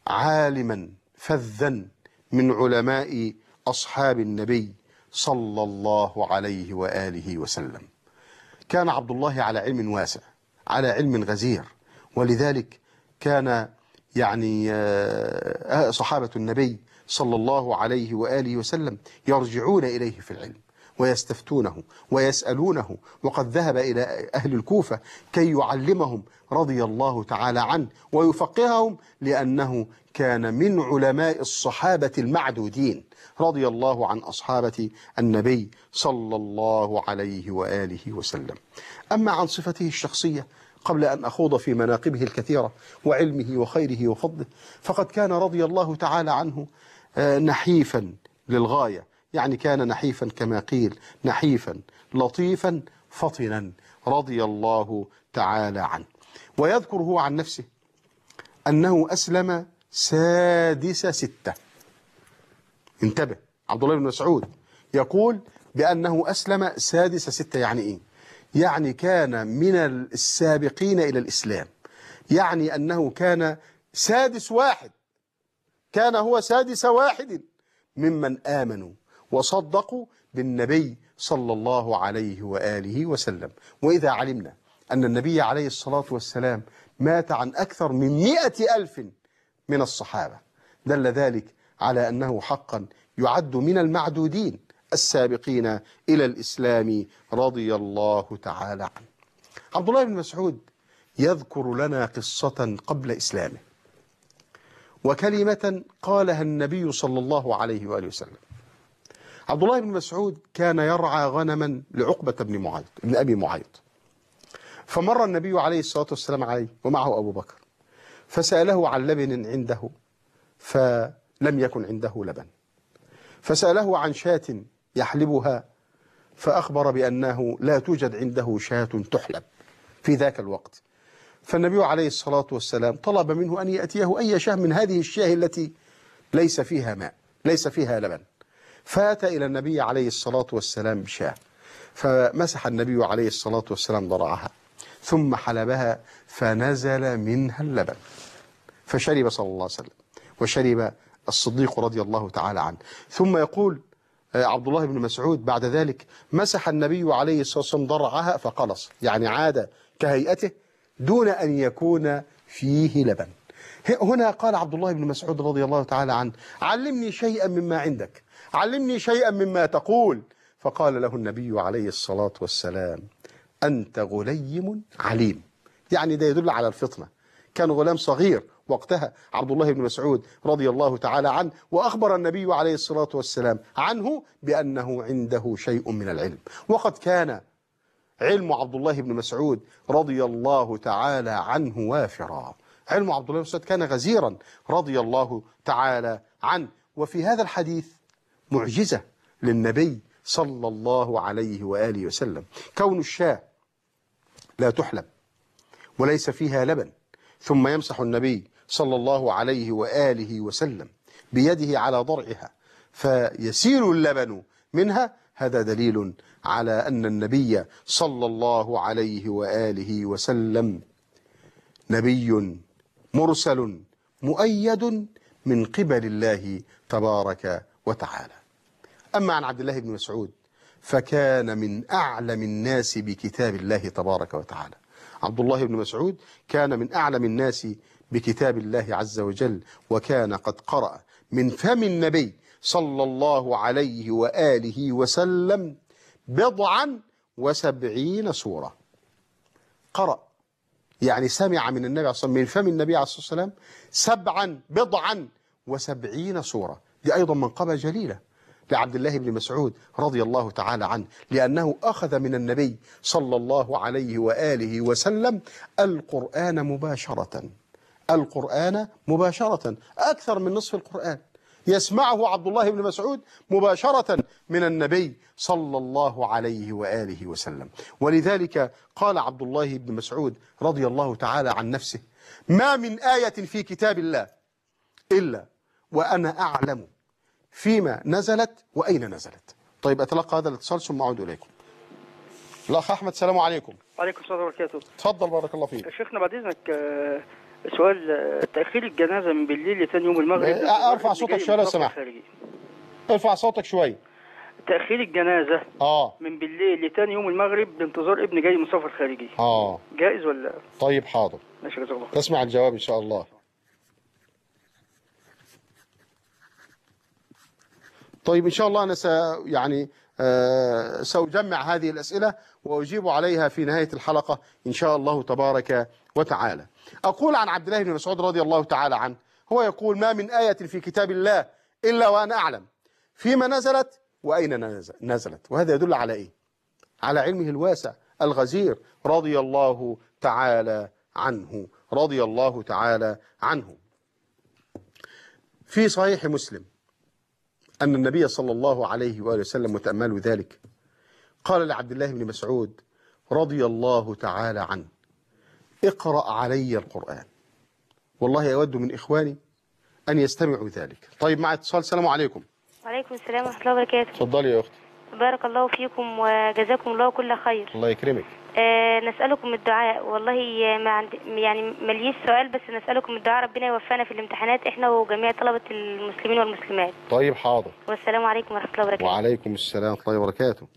[SPEAKER 1] عالما فذا من علماء أصحاب النبي صلى الله عليه وآله وسلم. كان عبد الله على علم واسع، على علم غزير، ولذلك كان يعني صحابة النبي صلى الله عليه وآله وسلم يرجعون إليه في العلم ويستفتونه ويسألونه، وقد ذهب إلى أهل الكوفة كي يعلمهم رضي الله تعالى عنه ويفقههم، لأنه كان من علماء الصحابة المعدودين رضي الله عن أصحابة النبي صلى الله عليه وآله وسلم. أما عن صفته الشخصية قبل أن أخوض في مناقبه الكثيرة وعلمه وخيره وفضله، فقد كان رضي الله تعالى عنه نحيفا للغاية، يعني كان نحيفا كما قيل، نحيفا لطيفا فطنا رضي الله تعالى عنه. ويذكر هو عن نفسه أنه أسلم سادس ستة. انتبه، عبد الله بن مسعود يقول بأنه أسلم سادس ستة. يعني إيه؟ يعني كان من السابقين إلى الإسلام، يعني أنه كان سادس واحد، كان هو سادس واحد ممن آمنوا وصدقوا بالنبي صلى الله عليه وآله وسلم. وإذا علمنا أن النبي عليه الصلاة والسلام مات عن أكثر من مئة ألف من الصحابة، دل ذلك على أنه حقا يعد من المعدودين السابقين إلى الإسلام رضي الله تعالى عنه. عبد الله بن مسعود يذكر لنا قصة قبل إسلامه وكلمة قالها النبي صلى الله عليه وآله وسلم. عبد الله بن مسعود كان يرعى غنما لعقبة بن معيط بن أبي معيط، فمر النبي عليه الصلاة والسلام عليه ومعه أبو بكر، فسأله عن لبن عنده فلم يكن عنده لبن، فسأله عن شاة يحلبها فأخبر بأنه لا توجد عنده شاة تحلب في ذاك الوقت. فالنبي عليه الصلاة والسلام طلب منه أن يأتيه أي شاة من هذه الشاة التي ليس فيها ماء، ليس فيها لبن. فأتى إلى النبي عليه الصلاة والسلام بشاة، فمسح النبي عليه الصلاة والسلام ضرعها ثم حلبها فنزل منها اللبن، فشرب صلى الله عليه وسلم وشرب الصديق رضي الله تعالى عنه. ثم يقول عبد الله بن مسعود بعد ذلك مسح النبي عليه الصلاة والسلام ضرعها فقلص، يعني عاد كهيئته دون أن يكون فيه لبن. هنا قال عبد الله بن مسعود رضي الله تعالى عنه علمني شيئا مما عندك، علمني شيئا مما تقول. فقال له النبي عليه الصلاة والسلام أنت غليم عليم، يعني ده يدل على الفطنة. كان غلام صغير وقتها عبد الله بن مسعود رضي الله تعالى عنه، وأخبر النبي عليه الصلاة والسلام عنه بأنه عنده شيء من العلم. وقد كان علم عبد الله بن مسعود رضي الله تعالى عنه وافرا، علم عبد الله بن مسعود كان غزيرا رضي الله تعالى عنه. وفي هذا الحديث معجزة للنبي صلى الله عليه وآله وسلم، كون الشاة لا تحلب وليس فيها لبن ثم يمسح النبي صلى الله عليه وآله وسلم بيده على ضرعها فيسيل اللبن منها، هذا دليل على أن النبي صلى الله عليه وآله وسلم نبي مرسل مؤيد من قبل الله تبارك وتعالى. أما عن عبد الله بن مسعود فكان من أعلم الناس بكتاب الله تبارك وتعالى. عبد الله بن مسعود كان من أعلم الناس بكتاب الله عز وجل، وكان قد قرأ من فم النبي صلى الله عليه وآله وسلم بضعا وسبعين سورة. قرأ يعني سمع من النبي عليه الصلاة والسلام من فم النبي عليه الصلاة والسلام سبعا بضعا وسبعين سورة. دي أيضا منقبة جليلة لعبد الله بن مسعود رضي الله تعالى عنه، لأنه أخذ من النبي صلى الله عليه وآله وسلم القرآن مباشرة، القرآن مباشرة، أكثر من نصف القرآن يسمعه عبد الله بن مسعود مباشرة من النبي صلى الله عليه وآله وسلم. ولذلك قال عبد الله بن مسعود رضي الله تعالى عن نفسه ما من آية في كتاب الله إلا وأنا أعلم فيما نزلت وأين نزلت. طيب أتلقى هذا الاتصال ثم أعود إليكم. الأخ أحمد السلام عليكم.
[SPEAKER 2] وعليكم السلام ورحمة الله وبركاته.
[SPEAKER 1] تفضل بارك الله فيك.
[SPEAKER 2] شيخنا بعد إذنك سؤال، آه، تأخير الجنازة من بالليل لتاني يوم المغرب.
[SPEAKER 1] ارفع صوتك شويه لو سمحت. ارفع صوتك شويه.
[SPEAKER 2] تأخير الجنازة
[SPEAKER 1] اه
[SPEAKER 2] من بالليل لتاني يوم المغرب بانتظار ابن جاي من سفر خارجي.
[SPEAKER 1] اه
[SPEAKER 2] جائز ولا؟
[SPEAKER 1] طيب حاضر.
[SPEAKER 2] ماشي، جزاك الله خير.
[SPEAKER 1] تسمع الجواب ان شاء الله. طيب إن شاء الله أنا س يعني آه سأجمع هذه الأسئلة وأجيب عليها في نهاية الحلقة إن شاء الله تبارك وتعالى. أقول عن عبد الله بن مسعود رضي الله تعالى عنه، هو يقول: ما من آية في كتاب الله إلا وأنا أعلم فيما نزلت وأين نزلت. وهذا يدل على إيه؟ على علمه الواسع الغزير رضي الله تعالى عنه رضي الله تعالى عنه. في صحيح مسلم أن النبي صلى الله عليه وآله وسلم، وتأملوا ذلك، قال لعبد الله بن مسعود رضي الله تعالى عنه: اقرأ علي القرآن. والله أود من إخواني أن يستمعوا ذلك. طيب مع اتصال. السلام عليكم.
[SPEAKER 3] وعليكم السلام ورحمة الله وبركاته.
[SPEAKER 1] تفضلي يا أختي.
[SPEAKER 3] بارك الله فيكم وجزاكم الله كل خير.
[SPEAKER 1] الله يكرمك.
[SPEAKER 3] آه نسألكم الدعاء. والله ما عند يعني مليش سؤال، بس نسألكم الدعاء ربنا يوفقنا في الامتحانات احنا وجميع طلبة المسلمين والمسلمات.
[SPEAKER 1] طيب حاضر.
[SPEAKER 3] والسلام عليكم ورحمة الله وبركاته.
[SPEAKER 1] وعليكم السلام ورحمة الله وبركاته.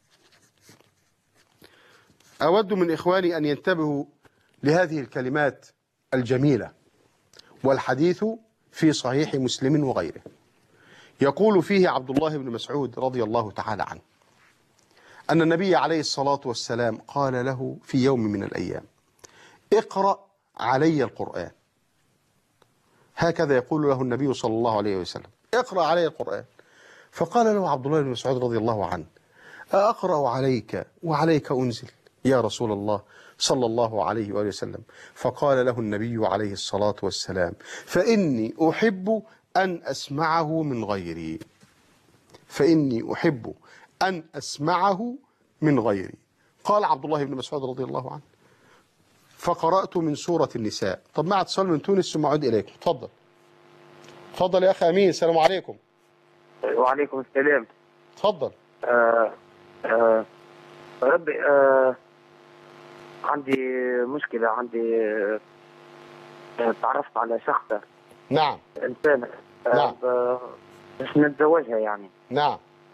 [SPEAKER 1] أود من إخواني أن ينتبهوا لهذه الكلمات الجميلة، والحديث في صحيح مسلم وغيره. يقول فيه عبد الله بن مسعود رضي الله تعالى عنه أن النبي عليه الصلاة والسلام قال له في يوم من الأيام: اقرأ علي القرآن. هكذا يقول له النبي صلى الله عليه وسلم: اقرأ علي القرآن. فقال له عبد الله بن مسعود رضي الله عنه: أقرأ عليك وعليك أنزل يا رسول الله صلى الله عليه وآله وسلم؟ فقال له النبي عليه الصلاة والسلام: فإني أحب أن أسمعه من غيري فإني أحب أن أسمعه من غيري. قال عبد الله بن مسعود رضي الله عنه: فقرأت من سورة النساء. طب مع اتصال من تونس ثم أعود إليكم. تفضل. تفضل يا أخي أمين. السلام عليكم.
[SPEAKER 4] وعليكم السلام.
[SPEAKER 1] تفضل.
[SPEAKER 4] آه آه ربي آه عندي مشكلة. عندي آه تعرفت على شخصة.
[SPEAKER 1] نعم.
[SPEAKER 4] إنسانة. آه
[SPEAKER 1] نعم.
[SPEAKER 4] باش نتزوجها يعني.
[SPEAKER 1] نعم.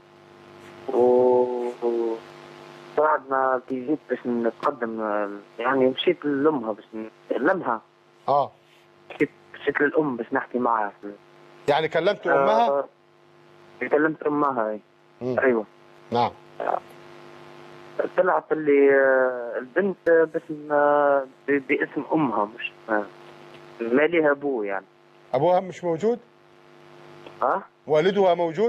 [SPEAKER 4] و بعد ما كي جيت باش نتقدم يعني مشيت لأمها باش نكلمها.
[SPEAKER 1] اه
[SPEAKER 4] مشيت مشيت للأم باش نحكي معها.
[SPEAKER 1] يعني كلمت أمها؟
[SPEAKER 4] آه كلمت أمها. أيوة.
[SPEAKER 1] نعم.
[SPEAKER 4] طلعت اللي البنت باسم باسم امها، مش ما ليها ابوه يعني.
[SPEAKER 1] ابوها مش موجود؟
[SPEAKER 4] ها؟
[SPEAKER 1] والدها موجود؟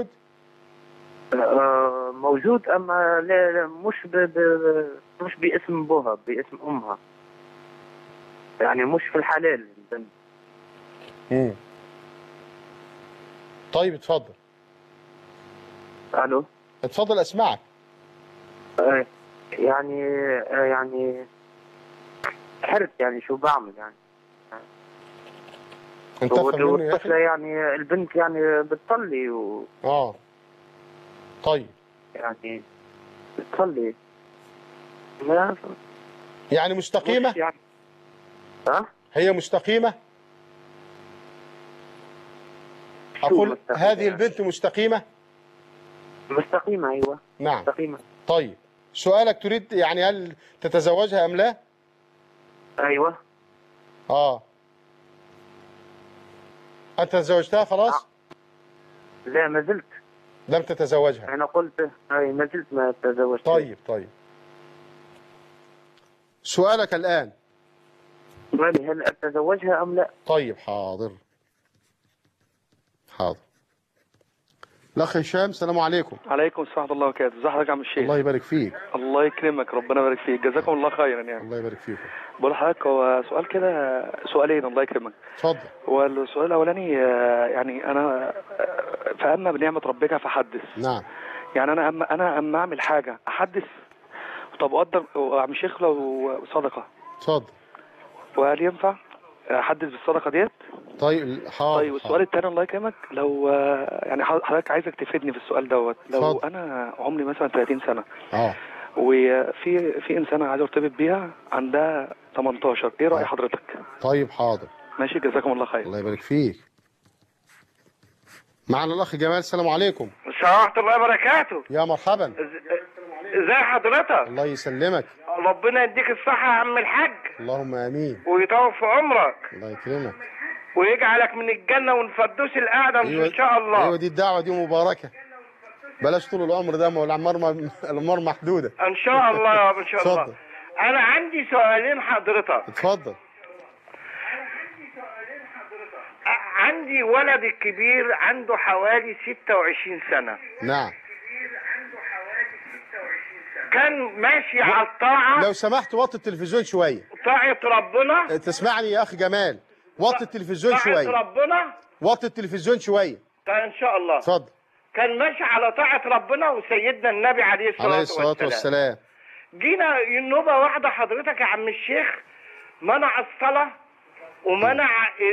[SPEAKER 4] آه موجود، اما لا, لا مش ب ب مش باسم ابوها، باسم امها. يعني مش في الحلال البنت.
[SPEAKER 1] امم طيب اتفضل.
[SPEAKER 4] الو.
[SPEAKER 1] اتفضل اسمعك.
[SPEAKER 4] آه يعني آه يعني حرت يعني شو بعمل يعني.
[SPEAKER 1] انت فهمني يا
[SPEAKER 4] اخي. يعني البنت يعني بتصلي و
[SPEAKER 1] اه طيب
[SPEAKER 4] يعني بتصلي. ما
[SPEAKER 1] يعني مستقيمة؟
[SPEAKER 4] يعني. ها؟
[SPEAKER 1] هي مستقيمة؟ أقول
[SPEAKER 4] مستقيمة
[SPEAKER 1] هذه
[SPEAKER 4] يعني.
[SPEAKER 1] البنت مستقيمة؟
[SPEAKER 4] مستقيمة أيوة.
[SPEAKER 1] نعم
[SPEAKER 4] مستقيمة.
[SPEAKER 1] طيب سؤالك تريد يعني هل تتزوجها أم لا؟
[SPEAKER 4] أيوة.
[SPEAKER 1] آه أنت تزوجتها خلاص؟
[SPEAKER 4] آه. لا ما زلت.
[SPEAKER 1] لم تتزوجها؟
[SPEAKER 4] أنا قلت أي ما زلت ما تزوجت.
[SPEAKER 1] طيب طيب سؤالك الآن.
[SPEAKER 4] سؤالي هل أتزوجها أم لا؟
[SPEAKER 1] طيب حاضر حاضر. الأخ هشام. السلام عليكم.
[SPEAKER 2] عليكم السلام ورحمة الله وبركاته. ازي حضرتك يا عم الشيخ؟
[SPEAKER 1] الله يبارك فيك.
[SPEAKER 2] الله يكرمك، ربنا يبارك فيك، جزاكم الله خيرا يعني.
[SPEAKER 1] الله يبارك فيك.
[SPEAKER 2] بقول لحضرتك هو سؤال كده، سؤالين الله يكرمك.
[SPEAKER 1] اتفضل.
[SPEAKER 2] هو السؤال الاولاني يعني انا فاما بنعمه ربك فحدث.
[SPEAKER 1] نعم.
[SPEAKER 2] يعني انا اما انا اما اعمل حاجه احدث. طب اقدر يا عم الشيخ لو صدقه؟
[SPEAKER 1] اتفضل.
[SPEAKER 2] وهل ينفع احدث بالصدقه ديت؟
[SPEAKER 1] طيب حاضر.
[SPEAKER 2] طيب السؤال الثاني الله يكرمك، لو يعني حضرتك عايزك تفيدني في السؤال دوت. لو
[SPEAKER 1] فضل.
[SPEAKER 2] انا عمري مثلا ثلاثين سنه
[SPEAKER 1] اه
[SPEAKER 2] وفي في انسانه عايز ارتبط بيها عندها ثمانية عشر، ايه راي
[SPEAKER 1] آه.
[SPEAKER 2] حضرتك؟
[SPEAKER 1] طيب حاضر.
[SPEAKER 2] ماشي، جزاكم الله خير.
[SPEAKER 1] الله يبارك فيك. معنا الأخ جمال. السلام عليكم.
[SPEAKER 5] السلام ورحمة الله وبركاته.
[SPEAKER 1] يا مرحبا.
[SPEAKER 5] ازي حضرتك؟
[SPEAKER 1] الله يسلمك.
[SPEAKER 5] ربنا يديك الصحة يا عم الحاج.
[SPEAKER 1] اللهم آمين.
[SPEAKER 5] ويطول في عمرك.
[SPEAKER 1] الله يكرمك.
[SPEAKER 5] ويجعلك من الجنة والفردوس الأعلى
[SPEAKER 1] أيوة
[SPEAKER 5] إن شاء الله.
[SPEAKER 1] أيوة، دي الدعوة دي مباركة. بلاش طول العمر ده، ما هو الأعمار الأعمار محدودة.
[SPEAKER 5] إن شاء الله يا رب إن شاء الله.
[SPEAKER 1] اتفضل.
[SPEAKER 5] أنا عندي سؤالين حضرتك.
[SPEAKER 1] اتفضل.
[SPEAKER 5] عندي ولد الكبير عنده حوالي ستة وعشرين سنة.
[SPEAKER 1] نعم.
[SPEAKER 5] كان ماشي على الطاعة.
[SPEAKER 1] لو سمحت وطي التلفزيون شوية.
[SPEAKER 5] طاعة ربنا.
[SPEAKER 1] تسمعني يا أخي جمال، وطي التلفزيون
[SPEAKER 5] طاعة
[SPEAKER 1] شوية.
[SPEAKER 5] ربنا.
[SPEAKER 1] وطي التلفزيون شوية.
[SPEAKER 5] طيب إن شاء الله.
[SPEAKER 1] اتفضل.
[SPEAKER 5] كان ماشي على طاعة ربنا وسيدنا النبي عليه الصلاة,
[SPEAKER 1] عليه الصلاة والسلام. والسلام.
[SPEAKER 5] جينا نوبة واحدة حضرتك يا عم الشيخ، منع الصلاة ومنع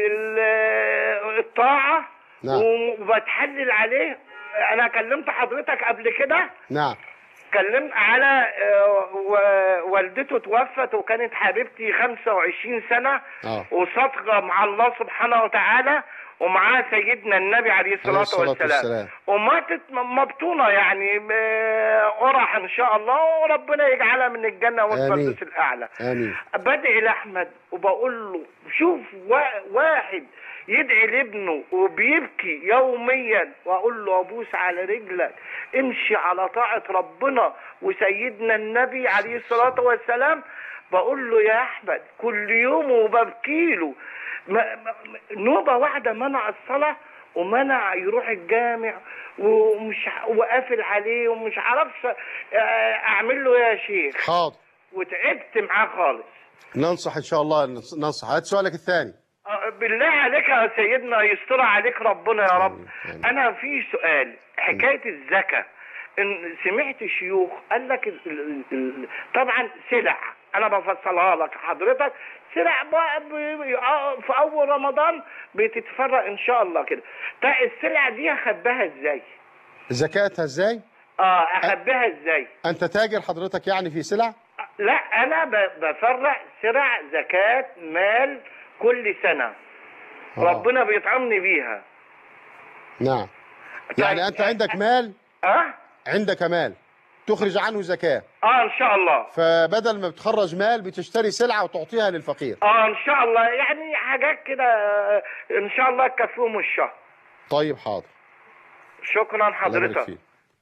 [SPEAKER 5] الطاعة.
[SPEAKER 1] نعم.
[SPEAKER 5] وبتحلل عليه. أنا كلمت حضرتك قبل كده.
[SPEAKER 1] نعم.
[SPEAKER 5] كلمت على والدته توفت وكانت حبيبتي خمسة وعشرين سنة.
[SPEAKER 1] اه.
[SPEAKER 5] وصادقة مع الله سبحانه وتعالى ومعاه سيدنا النبي عليه الصلاة,
[SPEAKER 1] الصلاة
[SPEAKER 5] والسلام.
[SPEAKER 1] والسلام.
[SPEAKER 5] وماتت مبطونة يعني قرح إن شاء الله، وربنا يجعلها من الجنة والفردوس الأعلى.
[SPEAKER 1] آمين.
[SPEAKER 5] بدعي لأحمد وبقول له شوف واحد يدعي لابنه وبيبكي يوميا، واقول له ابوس على رجلك امشي على طاعة ربنا وسيدنا النبي عليه الصلاة والسلام. بقول له يا احمد كل يوم وببكي له. نوبة واحدة منع الصلاة ومنع يروح الجامع ومش وقافل عليه ومش عارفش اعمل له يا شيخ.
[SPEAKER 1] حاضر.
[SPEAKER 5] وتعبت معاه خالص.
[SPEAKER 1] ننصح ان شاء الله، ننصح. هات سؤالك الثاني.
[SPEAKER 5] بالله عليك يا سيدنا يستر عليك ربنا يا رب. انا في سؤال حكايه الزكاه. ان سمعت شيوخ قال لك طبعا سلع، انا بفصلها لك حضرتك، سلع في اول رمضان بتتفرق ان شاء الله كده. طيب السلع دي اخبيها ازاي؟
[SPEAKER 1] زكاتها ازاي؟
[SPEAKER 5] اه اخبيها ازاي؟
[SPEAKER 1] انت تاجر حضرتك يعني في سلع؟
[SPEAKER 5] لا انا بفرق سلع زكاه مال كل سنة. آه. ربنا بيطعمني بيها.
[SPEAKER 1] نعم. يعني أنت عندك مال.
[SPEAKER 5] أه؟
[SPEAKER 1] عندك مال تخرج عنه زكاة.
[SPEAKER 5] اه ان شاء الله.
[SPEAKER 1] فبدل ما بتخرج مال بتشتري سلعة وتعطيها للفقير.
[SPEAKER 5] اه ان شاء الله، يعني حاجات كده ان شاء الله تكفيهم الشهر.
[SPEAKER 1] طيب حاضر.
[SPEAKER 5] شكرا حضرتك.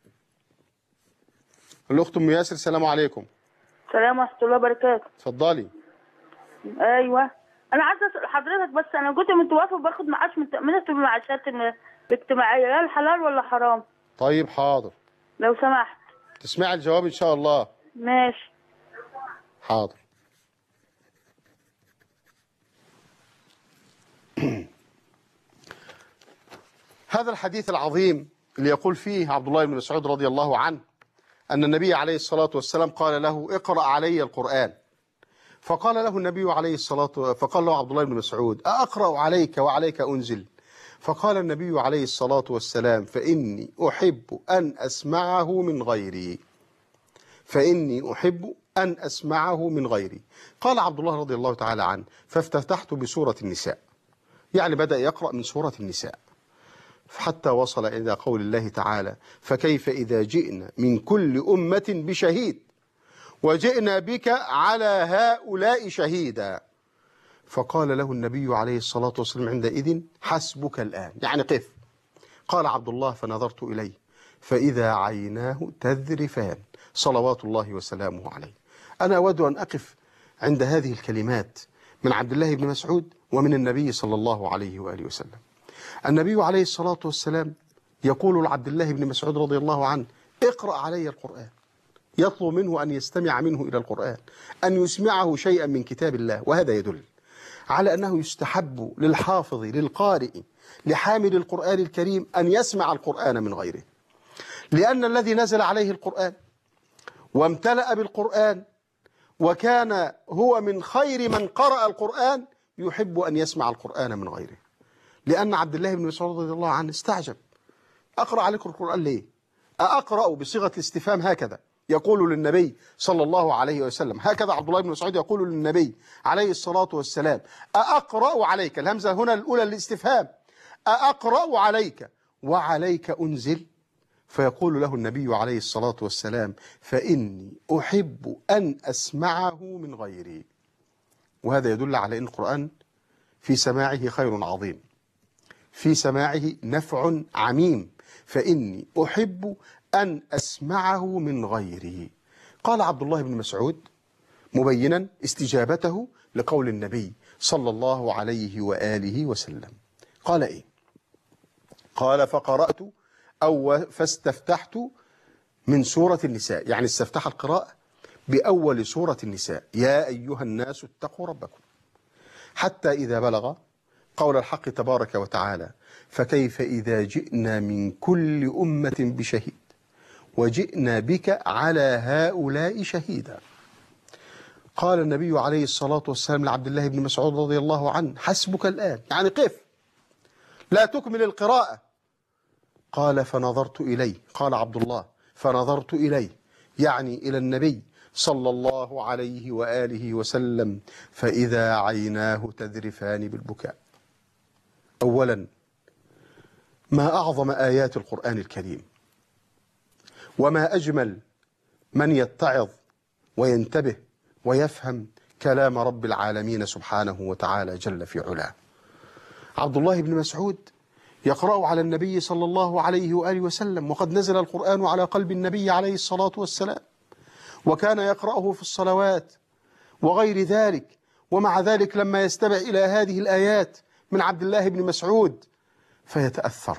[SPEAKER 1] الأخت أم ياسر. السلام عليكم.
[SPEAKER 6] السلام ورحمة الله وبركاته.
[SPEAKER 1] اتفضلي.
[SPEAKER 6] ايوه انا عايزه اسال حضرتك، بس انا كنت متوافق باخد معاش من تامينات المعاشات الاجتماعيه، هل حلال ولا حرام؟
[SPEAKER 1] طيب حاضر
[SPEAKER 6] لو سمحت.
[SPEAKER 1] تسمع الجواب ان شاء الله.
[SPEAKER 6] ماشي
[SPEAKER 1] حاضر. هذا الحديث العظيم اللي يقول فيه عبد الله بن مسعود رضي الله عنه أن النبي عليه الصلاة والسلام قال له اقرأ علي القرآن، فقال له النبي عليه الصلاة فقال له عبد الله بن مسعود أقرأ عليك وعليك أنزل؟ فقال النبي عليه الصلاة والسلام فإني أحب أن أسمعه من غيري فإني أحب أن أسمعه من غيري. قال عبد الله رضي الله تعالى عنه فافتتحت بسورة النساء، يعني بدأ يقرأ من سورة النساء حتى وصل إلى قول الله تعالى فكيف إذا جئنا من كل أمة بشهيد وجئنا بك على هؤلاء شهيدا. فقال له النبي عليه الصلاة والسلام عندئذ حسبك الآن، يعني قف. قال عبد الله فنظرت إليه فإذا عيناه تذرفان صلوات الله وسلامه عليه. أنا أود أن أقف عند هذه الكلمات من عبد الله بن مسعود ومن النبي صلى الله عليه وآله وسلم. النبي عليه الصلاة والسلام يقول لعبد الله بن مسعود رضي الله عنه اقرأ علي القرآن، يطلب منه أن يستمع منه إلى القرآن، أن يسمعه شيئا من كتاب الله. وهذا يدل على أنه يستحب للحافظ للقارئ لحامل القرآن الكريم أن يسمع القرآن من غيره، لأن الذي نزل عليه القرآن وامتلأ بالقرآن وكان هو من خير من قرأ القرآن يحب أن يسمع القرآن من غيره. لأن عبد الله بن مسعود رضي الله عنه استعجب، أقرأ عليكم القرآن ليه؟ أقرأ بصيغة الاستفهام هكذا يقول للنبي صلى الله عليه وسلم، هكذا عبد الله بن مسعود يقول للنبي عليه الصلاة والسلام: أأقرأ عليك، الهمزة هنا الأولى للاستفهام، أأقرأ عليك وعليك أنزل؟ فيقول له النبي عليه الصلاة والسلام: فإني أحب أن أسمعه من غيري. وهذا يدل على أن القرآن في سماعه خير عظيم، في سماعه نفع عميم، فإني أحب أن أسمعه من غيري. قال عبد الله بن مسعود مبينا استجابته لقول النبي صلى الله عليه وآله وسلم، قال إيه؟ قال: فقرأت أو فاستفتحت من سورة النساء، يعني استفتح القراءة بأول سورة النساء: يا أيها الناس اتقوا ربكم، حتى إذا بلغ قول الحق تبارك وتعالى: فكيف إذا جئنا من كل أمة بشهيد وجئنا بك على هؤلاء شهيدا. قال النبي عليه الصلاة والسلام لعبد الله بن مسعود رضي الله عنه: حسبك الآن، يعني قف لا تكمل القراءة. قال: فنظرت إليه، قال عبد الله: فنظرت إليه، يعني إلى النبي صلى الله عليه وآله وسلم، فإذا عيناه تذرفان بالبكاء. أولا، ما أعظم آيات القرآن الكريم، وما أجمل من يتعظ وينتبه ويفهم كلام رب العالمين سبحانه وتعالى جل في علاه. عبد الله بن مسعود يقرأ على النبي صلى الله عليه وآله وسلم، وقد نزل القرآن على قلب النبي عليه الصلاة والسلام، وكان يقرأه في الصلوات وغير ذلك. ومع ذلك لما يستمع إلى هذه الآيات من عبد الله بن مسعود فيتأثر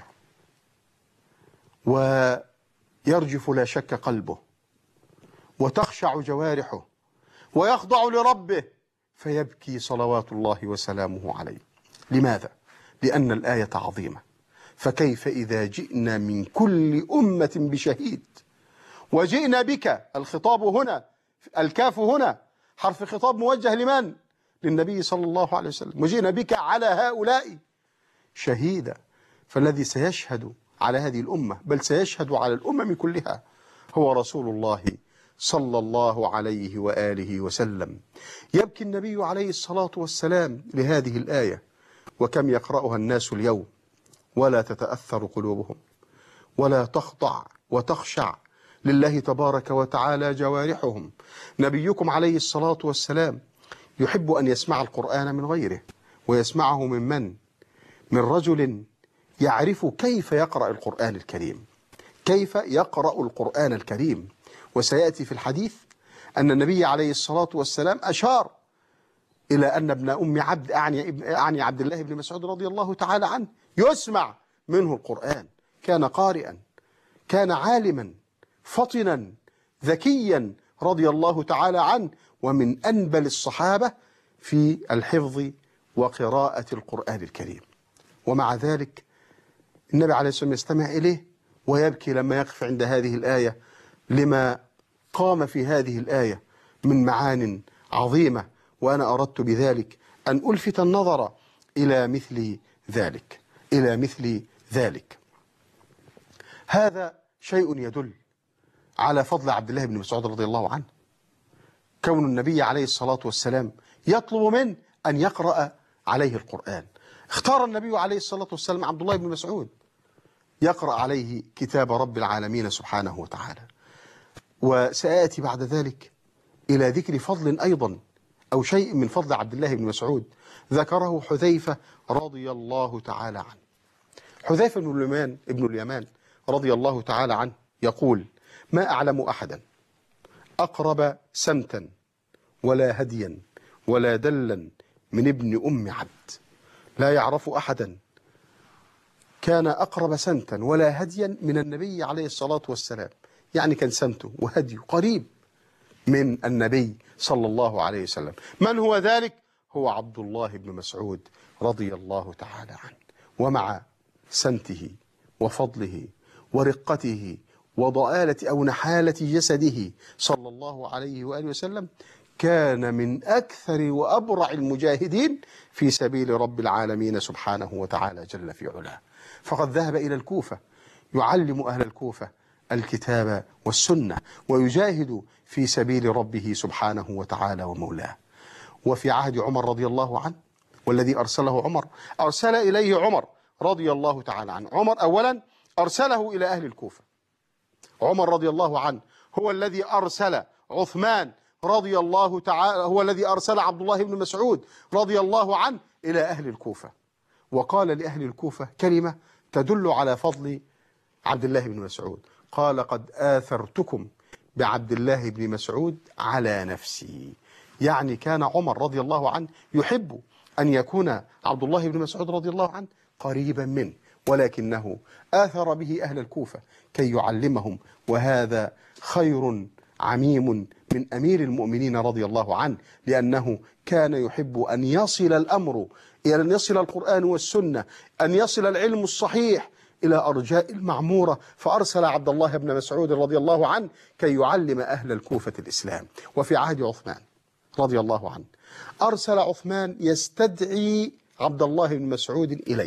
[SPEAKER 1] ويرجف لا شك قلبه وتخشع جوارحه ويخضع لربه فيبكي صلوات الله وسلامه عليه. لماذا؟ لأن الآية عظيمة. فكيف إذا جئنا من كل أمة بشهيد وجئنا بك، الخطاب هنا الكاف هنا حرف خطاب موجه لمن؟ للنبي صلى الله عليه وسلم، وجئنا بك على هؤلاء شهيدا. فالذي سيشهد على هذه الأمة بل سيشهد على الأمم كلها هو رسول الله صلى الله عليه وآله وسلم. يبكي النبي عليه الصلاة والسلام لهذه الآية، وكم يقرأها الناس اليوم ولا تتأثر قلوبهم ولا تخضع وتخشع لله تبارك وتعالى جوارحهم. نبيكم عليه الصلاة والسلام يحب أن يسمع القرآن من غيره، ويسمعه من من؟ من رجل يعرف كيف يقرأ القرآن الكريم، كيف يقرأ القرآن الكريم. وسيأتي في الحديث أن النبي عليه الصلاة والسلام أشار إلى أن ابن أم عبد أعني عبد الله بن مسعود رضي الله تعالى عنه يسمع منه القرآن. كان قارئا، كان عالما فطنا ذكيا رضي الله تعالى عنه، ومن أنبل الصحابة في الحفظ وقراءة القرآن الكريم. ومع ذلك النبي عليه الصلاة والسلام يستمع إليه ويبكي لما يقف عند هذه الآية، لما قام في هذه الآية من معان عظيمة. وأنا أردت بذلك أن ألفت النظر إلى مثل ذلك إلى مثل ذلك. هذا شيء يدل على فضل عبد الله بن مسعود رضي الله عنه، كون النبي عليه الصلاة والسلام يطلب منه أن يقرأ عليه القرآن. اختار النبي عليه الصلاة والسلام عبد الله بن مسعود يقرأ عليه كتاب رب العالمين سبحانه وتعالى. وسآتي بعد ذلك إلى ذكر فضل أيضا أو شيء من فضل عبد الله بن مسعود ذكره حذيفة رضي الله تعالى عنه. حذيفة بن اليمان ابن اليمان رضي الله تعالى عنه يقول: ما أعلم أحدا أقرب سمتا ولا هديا ولا دلا من ابن أم عبد. لا يعرف أحدا كان أقرب سمتا ولا هديا من النبي عليه الصلاة والسلام، يعني كان سمته وهديه قريب من النبي صلى الله عليه وسلم. من هو ذلك؟ هو عبد الله بن مسعود رضي الله تعالى عنه. ومع سمته وفضله ورقته وضآلة أو نحالة جسده صلى الله عليه وآله وسلم كان من أكثر وأبرع المجاهدين في سبيل رب العالمين سبحانه وتعالى جل في علاه. فقد ذهب إلى الكوفة يعلم أهل الكوفة الكتاب والسنة ويجاهد في سبيل ربه سبحانه وتعالى ومولاه. وفي عهد عمر رضي الله عنه، والذي أرسله عمر أرسل إليه عمر رضي الله تعالى عنه. عمر أولا أرسله إلى أهل الكوفة. عمر رضي الله عنه هو الذي أرسل عثمان رضي الله تعالى، هو الذي أرسل عبد الله بن مسعود رضي الله عنه إلى أهل الكوفة، وقال لأهل الكوفة كلمة تدل على فضل عبد الله بن مسعود. قال: قد آثرتكم بعبد الله بن مسعود على نفسي. يعني كان عمر رضي الله عنه يحب أن يكون عبد الله بن مسعود رضي الله عنه قريبا منه، ولكنه آثر به أهل الكوفة كي يعلمهم، وهذا خير عميم من أمير المؤمنين رضي الله عنه، لأنه كان يحب أن يصل الأمر إلى أن يصل القرآن والسنة، أن يصل العلم الصحيح إلى أرجاء المعمورة، فأرسل عبد الله بن مسعود رضي الله عنه كي يعلم أهل الكوفة الإسلام. وفي عهد عثمان رضي الله عنه أرسل عثمان يستدعي عبد الله بن مسعود إليه،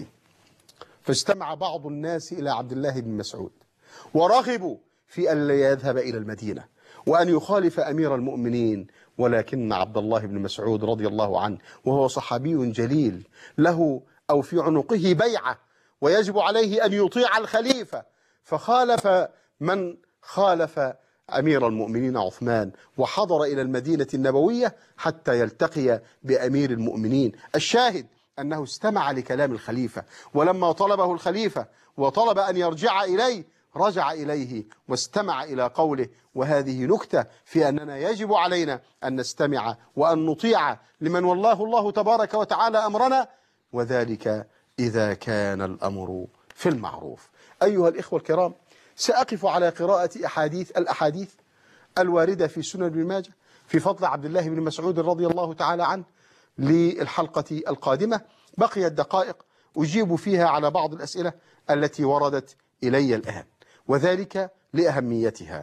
[SPEAKER 1] فاجتمع بعض الناس إلى عبد الله بن مسعود ورغبوا في أن لا يذهب إلى المدينة وأن يخالف أمير المؤمنين، ولكن عبد الله بن مسعود رضي الله عنه وهو صحابي جليل له أو في عنقه بيعة ويجب عليه أن يطيع الخليفة، فخالف من خالف أمير المؤمنين عثمان وحضر إلى المدينة النبوية حتى يلتقي بأمير المؤمنين. الشاهد أنه استمع لكلام الخليفة، ولما طلبه الخليفة وطلب أن يرجع إليه رجع إليه واستمع إلى قوله. وهذه نكتة في أننا يجب علينا أن نستمع وأن نطيع لمن والله الله تبارك وتعالى أمرنا، وذلك إذا كان الأمر في المعروف. أيها الإخوة الكرام، سأقف على قراءة أحاديث الأحاديث الواردة في سنن ابن ماجه في فضل عبد الله بن مسعود رضي الله تعالى عنه للحلقة القادمة. بقيت دقائق أجيب فيها على بعض الأسئلة التي وردت إلي الآن، وذلك لأهميتها.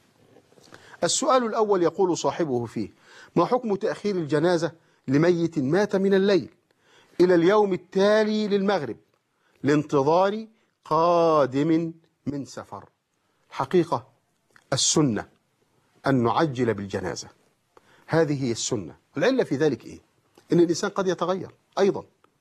[SPEAKER 1] السؤال الأول يقول صاحبه فيه: ما حكم تأخير الجنازة لميت مات من الليل إلى اليوم التالي للمغرب لانتظار قادم من سفر؟ حقيقة السنة أن نعجل بالجنازة، هذه هي السنة. العلة في ذلك إيه؟ إن الإنسان قد يتغير أيضا،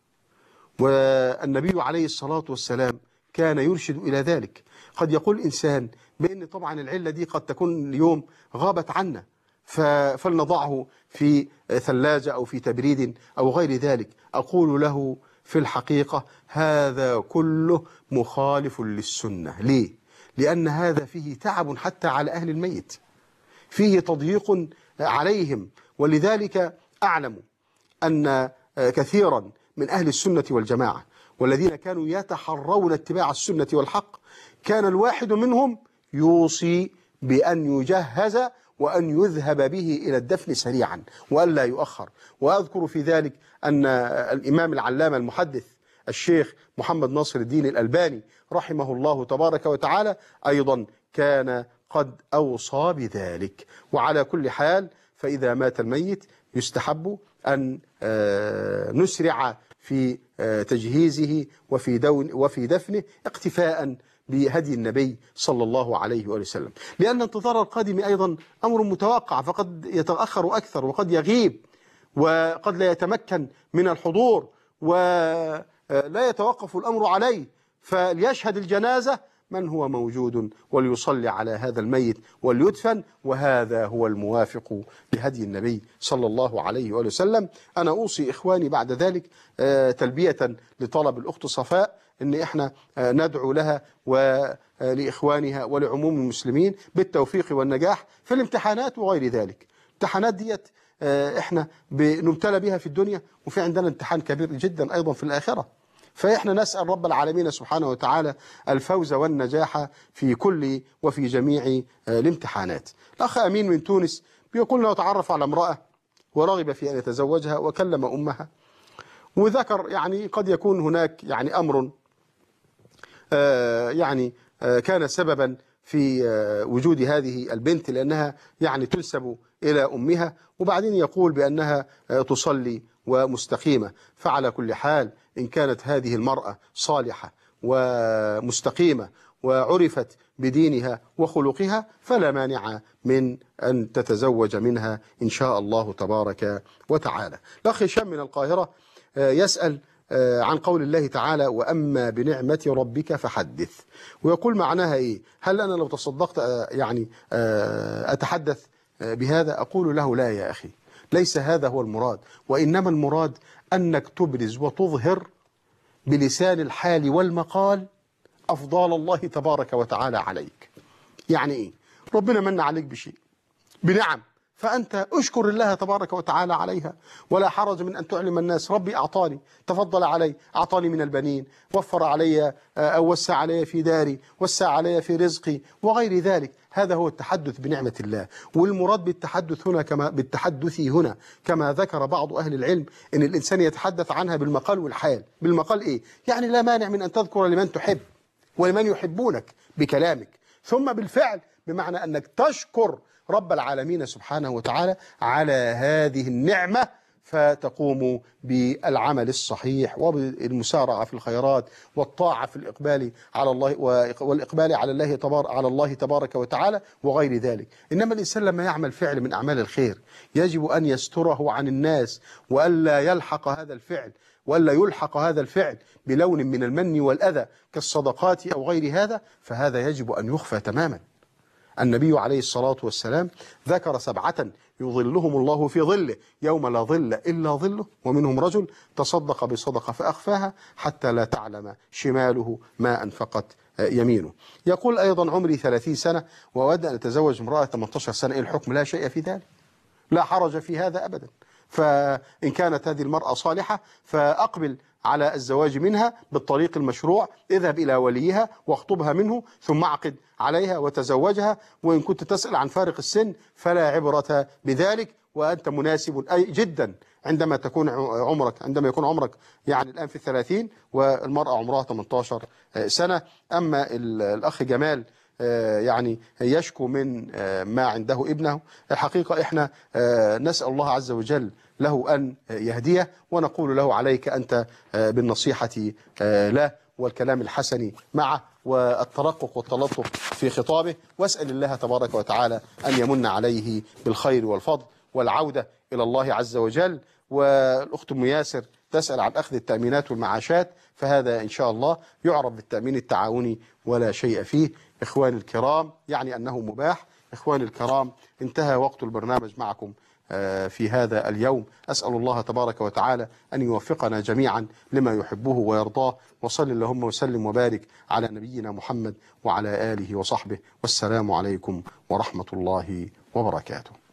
[SPEAKER 1] والنبي عليه الصلاة والسلام كان يرشد إلى ذلك. قد يقول الإنسان بأن طبعا العلة دي قد تكون اليوم غابت عنا، فلنضعه في ثلاجة أو في تبريد أو غير ذلك. أقول له في الحقيقة هذا كله مخالف للسنة. ليه؟ لأن هذا فيه تعب حتى على أهل الميت، فيه تضييق عليهم. ولذلك أعلم أن كثيرا من أهل السنة والجماعة والذين كانوا يتحرون اتباع السنة والحق كان الواحد منهم يوصي بأن يجهز وأن يذهب به إلى الدفن سريعا وأن لا يؤخر. وأذكر في ذلك أن الإمام العلامة المحدث الشيخ محمد ناصر الدين الألباني رحمه الله تبارك وتعالى أيضا كان قد أوصى بذلك. وعلى كل حال فإذا مات الميت يستحب أن نسرع في تجهيزه وفي دون وفي دفنه اقتفاء بهدي النبي صلى الله عليه وآله وسلم، لأن انتظار القادم أيضا أمر متوقع، فقد يتأخر أكثر وقد يغيب وقد لا يتمكن من الحضور ولا يتوقف الأمر عليه، فليشهد الجنازة من هو موجود وليصلي على هذا الميت وليدفن، وهذا هو الموافق لهدي النبي صلى الله عليه وآله وسلم. أنا أوصي إخواني بعد ذلك تلبية لطلب الأخت صفاء أن إحنا ندعو لها ولإخوانها ولعموم المسلمين بالتوفيق والنجاح في الامتحانات وغير ذلك. امتحانات ديت إحنا بنبتلى بها في الدنيا، وفي عندنا امتحان كبير جدا أيضا في الآخرة، فإحنا نسأل رب العالمين سبحانه وتعالى الفوز والنجاح في كل وفي جميع الامتحانات. الأخ أمين من تونس بيقول له تعرف على امرأة ورغب في أن يتزوجها وكلم أمها وذكر يعني قد يكون هناك يعني أمر يعني كان سببا في وجود هذه البنت لأنها يعني تنسب إلى أمها، وبعدين يقول بأنها تصلي ومستقيمة. فعلى كل حال إن كانت هذه المرأة صالحة ومستقيمة وعرفت بدينها وخلقها فلا مانع من أن تتزوج منها إن شاء الله تبارك وتعالى. الأخ هشام من القاهرة يسأل عن قول الله تعالى وأما بنعمة ربك فحدث، ويقول معناها إيه؟ هل أنا لو تصدقت يعني أتحدث بهذا؟ أقول له لا يا أخي، ليس هذا هو المراد، وإنما المراد أنك تبرز وتظهر بلسان الحال والمقال أفضال الله تبارك وتعالى عليك. يعني إيه؟ ربنا من عليك بشيء بنعم، فأنت أشكر الله تبارك وتعالى عليها، ولا حرج من أن تعلم الناس ربي أعطاني، تفضل علي، أعطاني من البنين، وفر علي أو وسع علي في داري، وسع علي في رزقي وغير ذلك. هذا هو التحدث بنعمة الله. والمراد بالتحدث هنا كما بالتحدث هنا كما ذكر بعض أهل العلم أن الإنسان يتحدث عنها بالمقال والحال. بالمقال إيه؟ يعني لا مانع من أن تذكر لمن تحب ولمن يحبونك بكلامك، ثم بالفعل بمعنى أنك تشكر رب العالمين سبحانه وتعالى على هذه النعمة، فتقوم بالعمل الصحيح وبالمسارعة في الخيرات والطاعة في الإقبال على الله والإقبال على الله تبارك على الله تبارك وتعالى وغير ذلك. إنما الإنسان لما يعمل فعل من أعمال الخير يجب أن يستره عن الناس، وألا يلحق هذا الفعل وألا يلحق هذا الفعل بلون من المن والأذى كالصدقات أو غير هذا، فهذا يجب أن يخفى تماما. النبي عليه الصلاة والسلام ذكر سبعة يظلهم الله في ظله يوم لا ظل إلا ظله، ومنهم رجل تصدق بصدقة فأخفاها حتى لا تعلم شماله ما أنفقت يمينه. يقول أيضا عمري ثلاثين سنة وأود أن أتزوج امرأة ثمانية عشر سنة، إيه الحكم؟ لا شيء في ذلك، لا حرج في هذا أبدا. فإن كانت هذه المرأة صالحة فأقبل على الزواج منها بالطريق المشروع، اذهب إلى وليها واخطبها منه ثم اعقد عليها وتزوجها. وإن كنت تسأل عن فارق السن فلا عبرة بذلك، وأنت مناسب أي جدا عندما تكون عمرك عندما يكون عمرك يعني الآن في الثلاثين والمرأة عمرها ثمانية عشر سنة. أما الأخ جمال يعني يشكو من ما عنده ابنه، الحقيقة إحنا نسأل الله عز وجل له أن يهديه، ونقول له عليك أنت بالنصيحة له والكلام الحسن معه والترقق والتلطف في خطابه، واسأل الله تبارك وتعالى أن يمن عليه بالخير والفضل والعودة إلى الله عز وجل. والأخت أم ياسر تسأل عن أخذ التأمينات والمعاشات، فهذا إن شاء الله يعرف بالتأمين التعاوني ولا شيء فيه. إخواني الكرام، يعني أنه مباح. إخواني الكرام، انتهى وقت البرنامج معكم في هذا اليوم. أسأل الله تبارك وتعالى أن يوفقنا جميعا لما يحبه ويرضاه، وصل اللهم وسلم وبارك على نبينا محمد وعلى آله وصحبه، والسلام عليكم ورحمة الله وبركاته.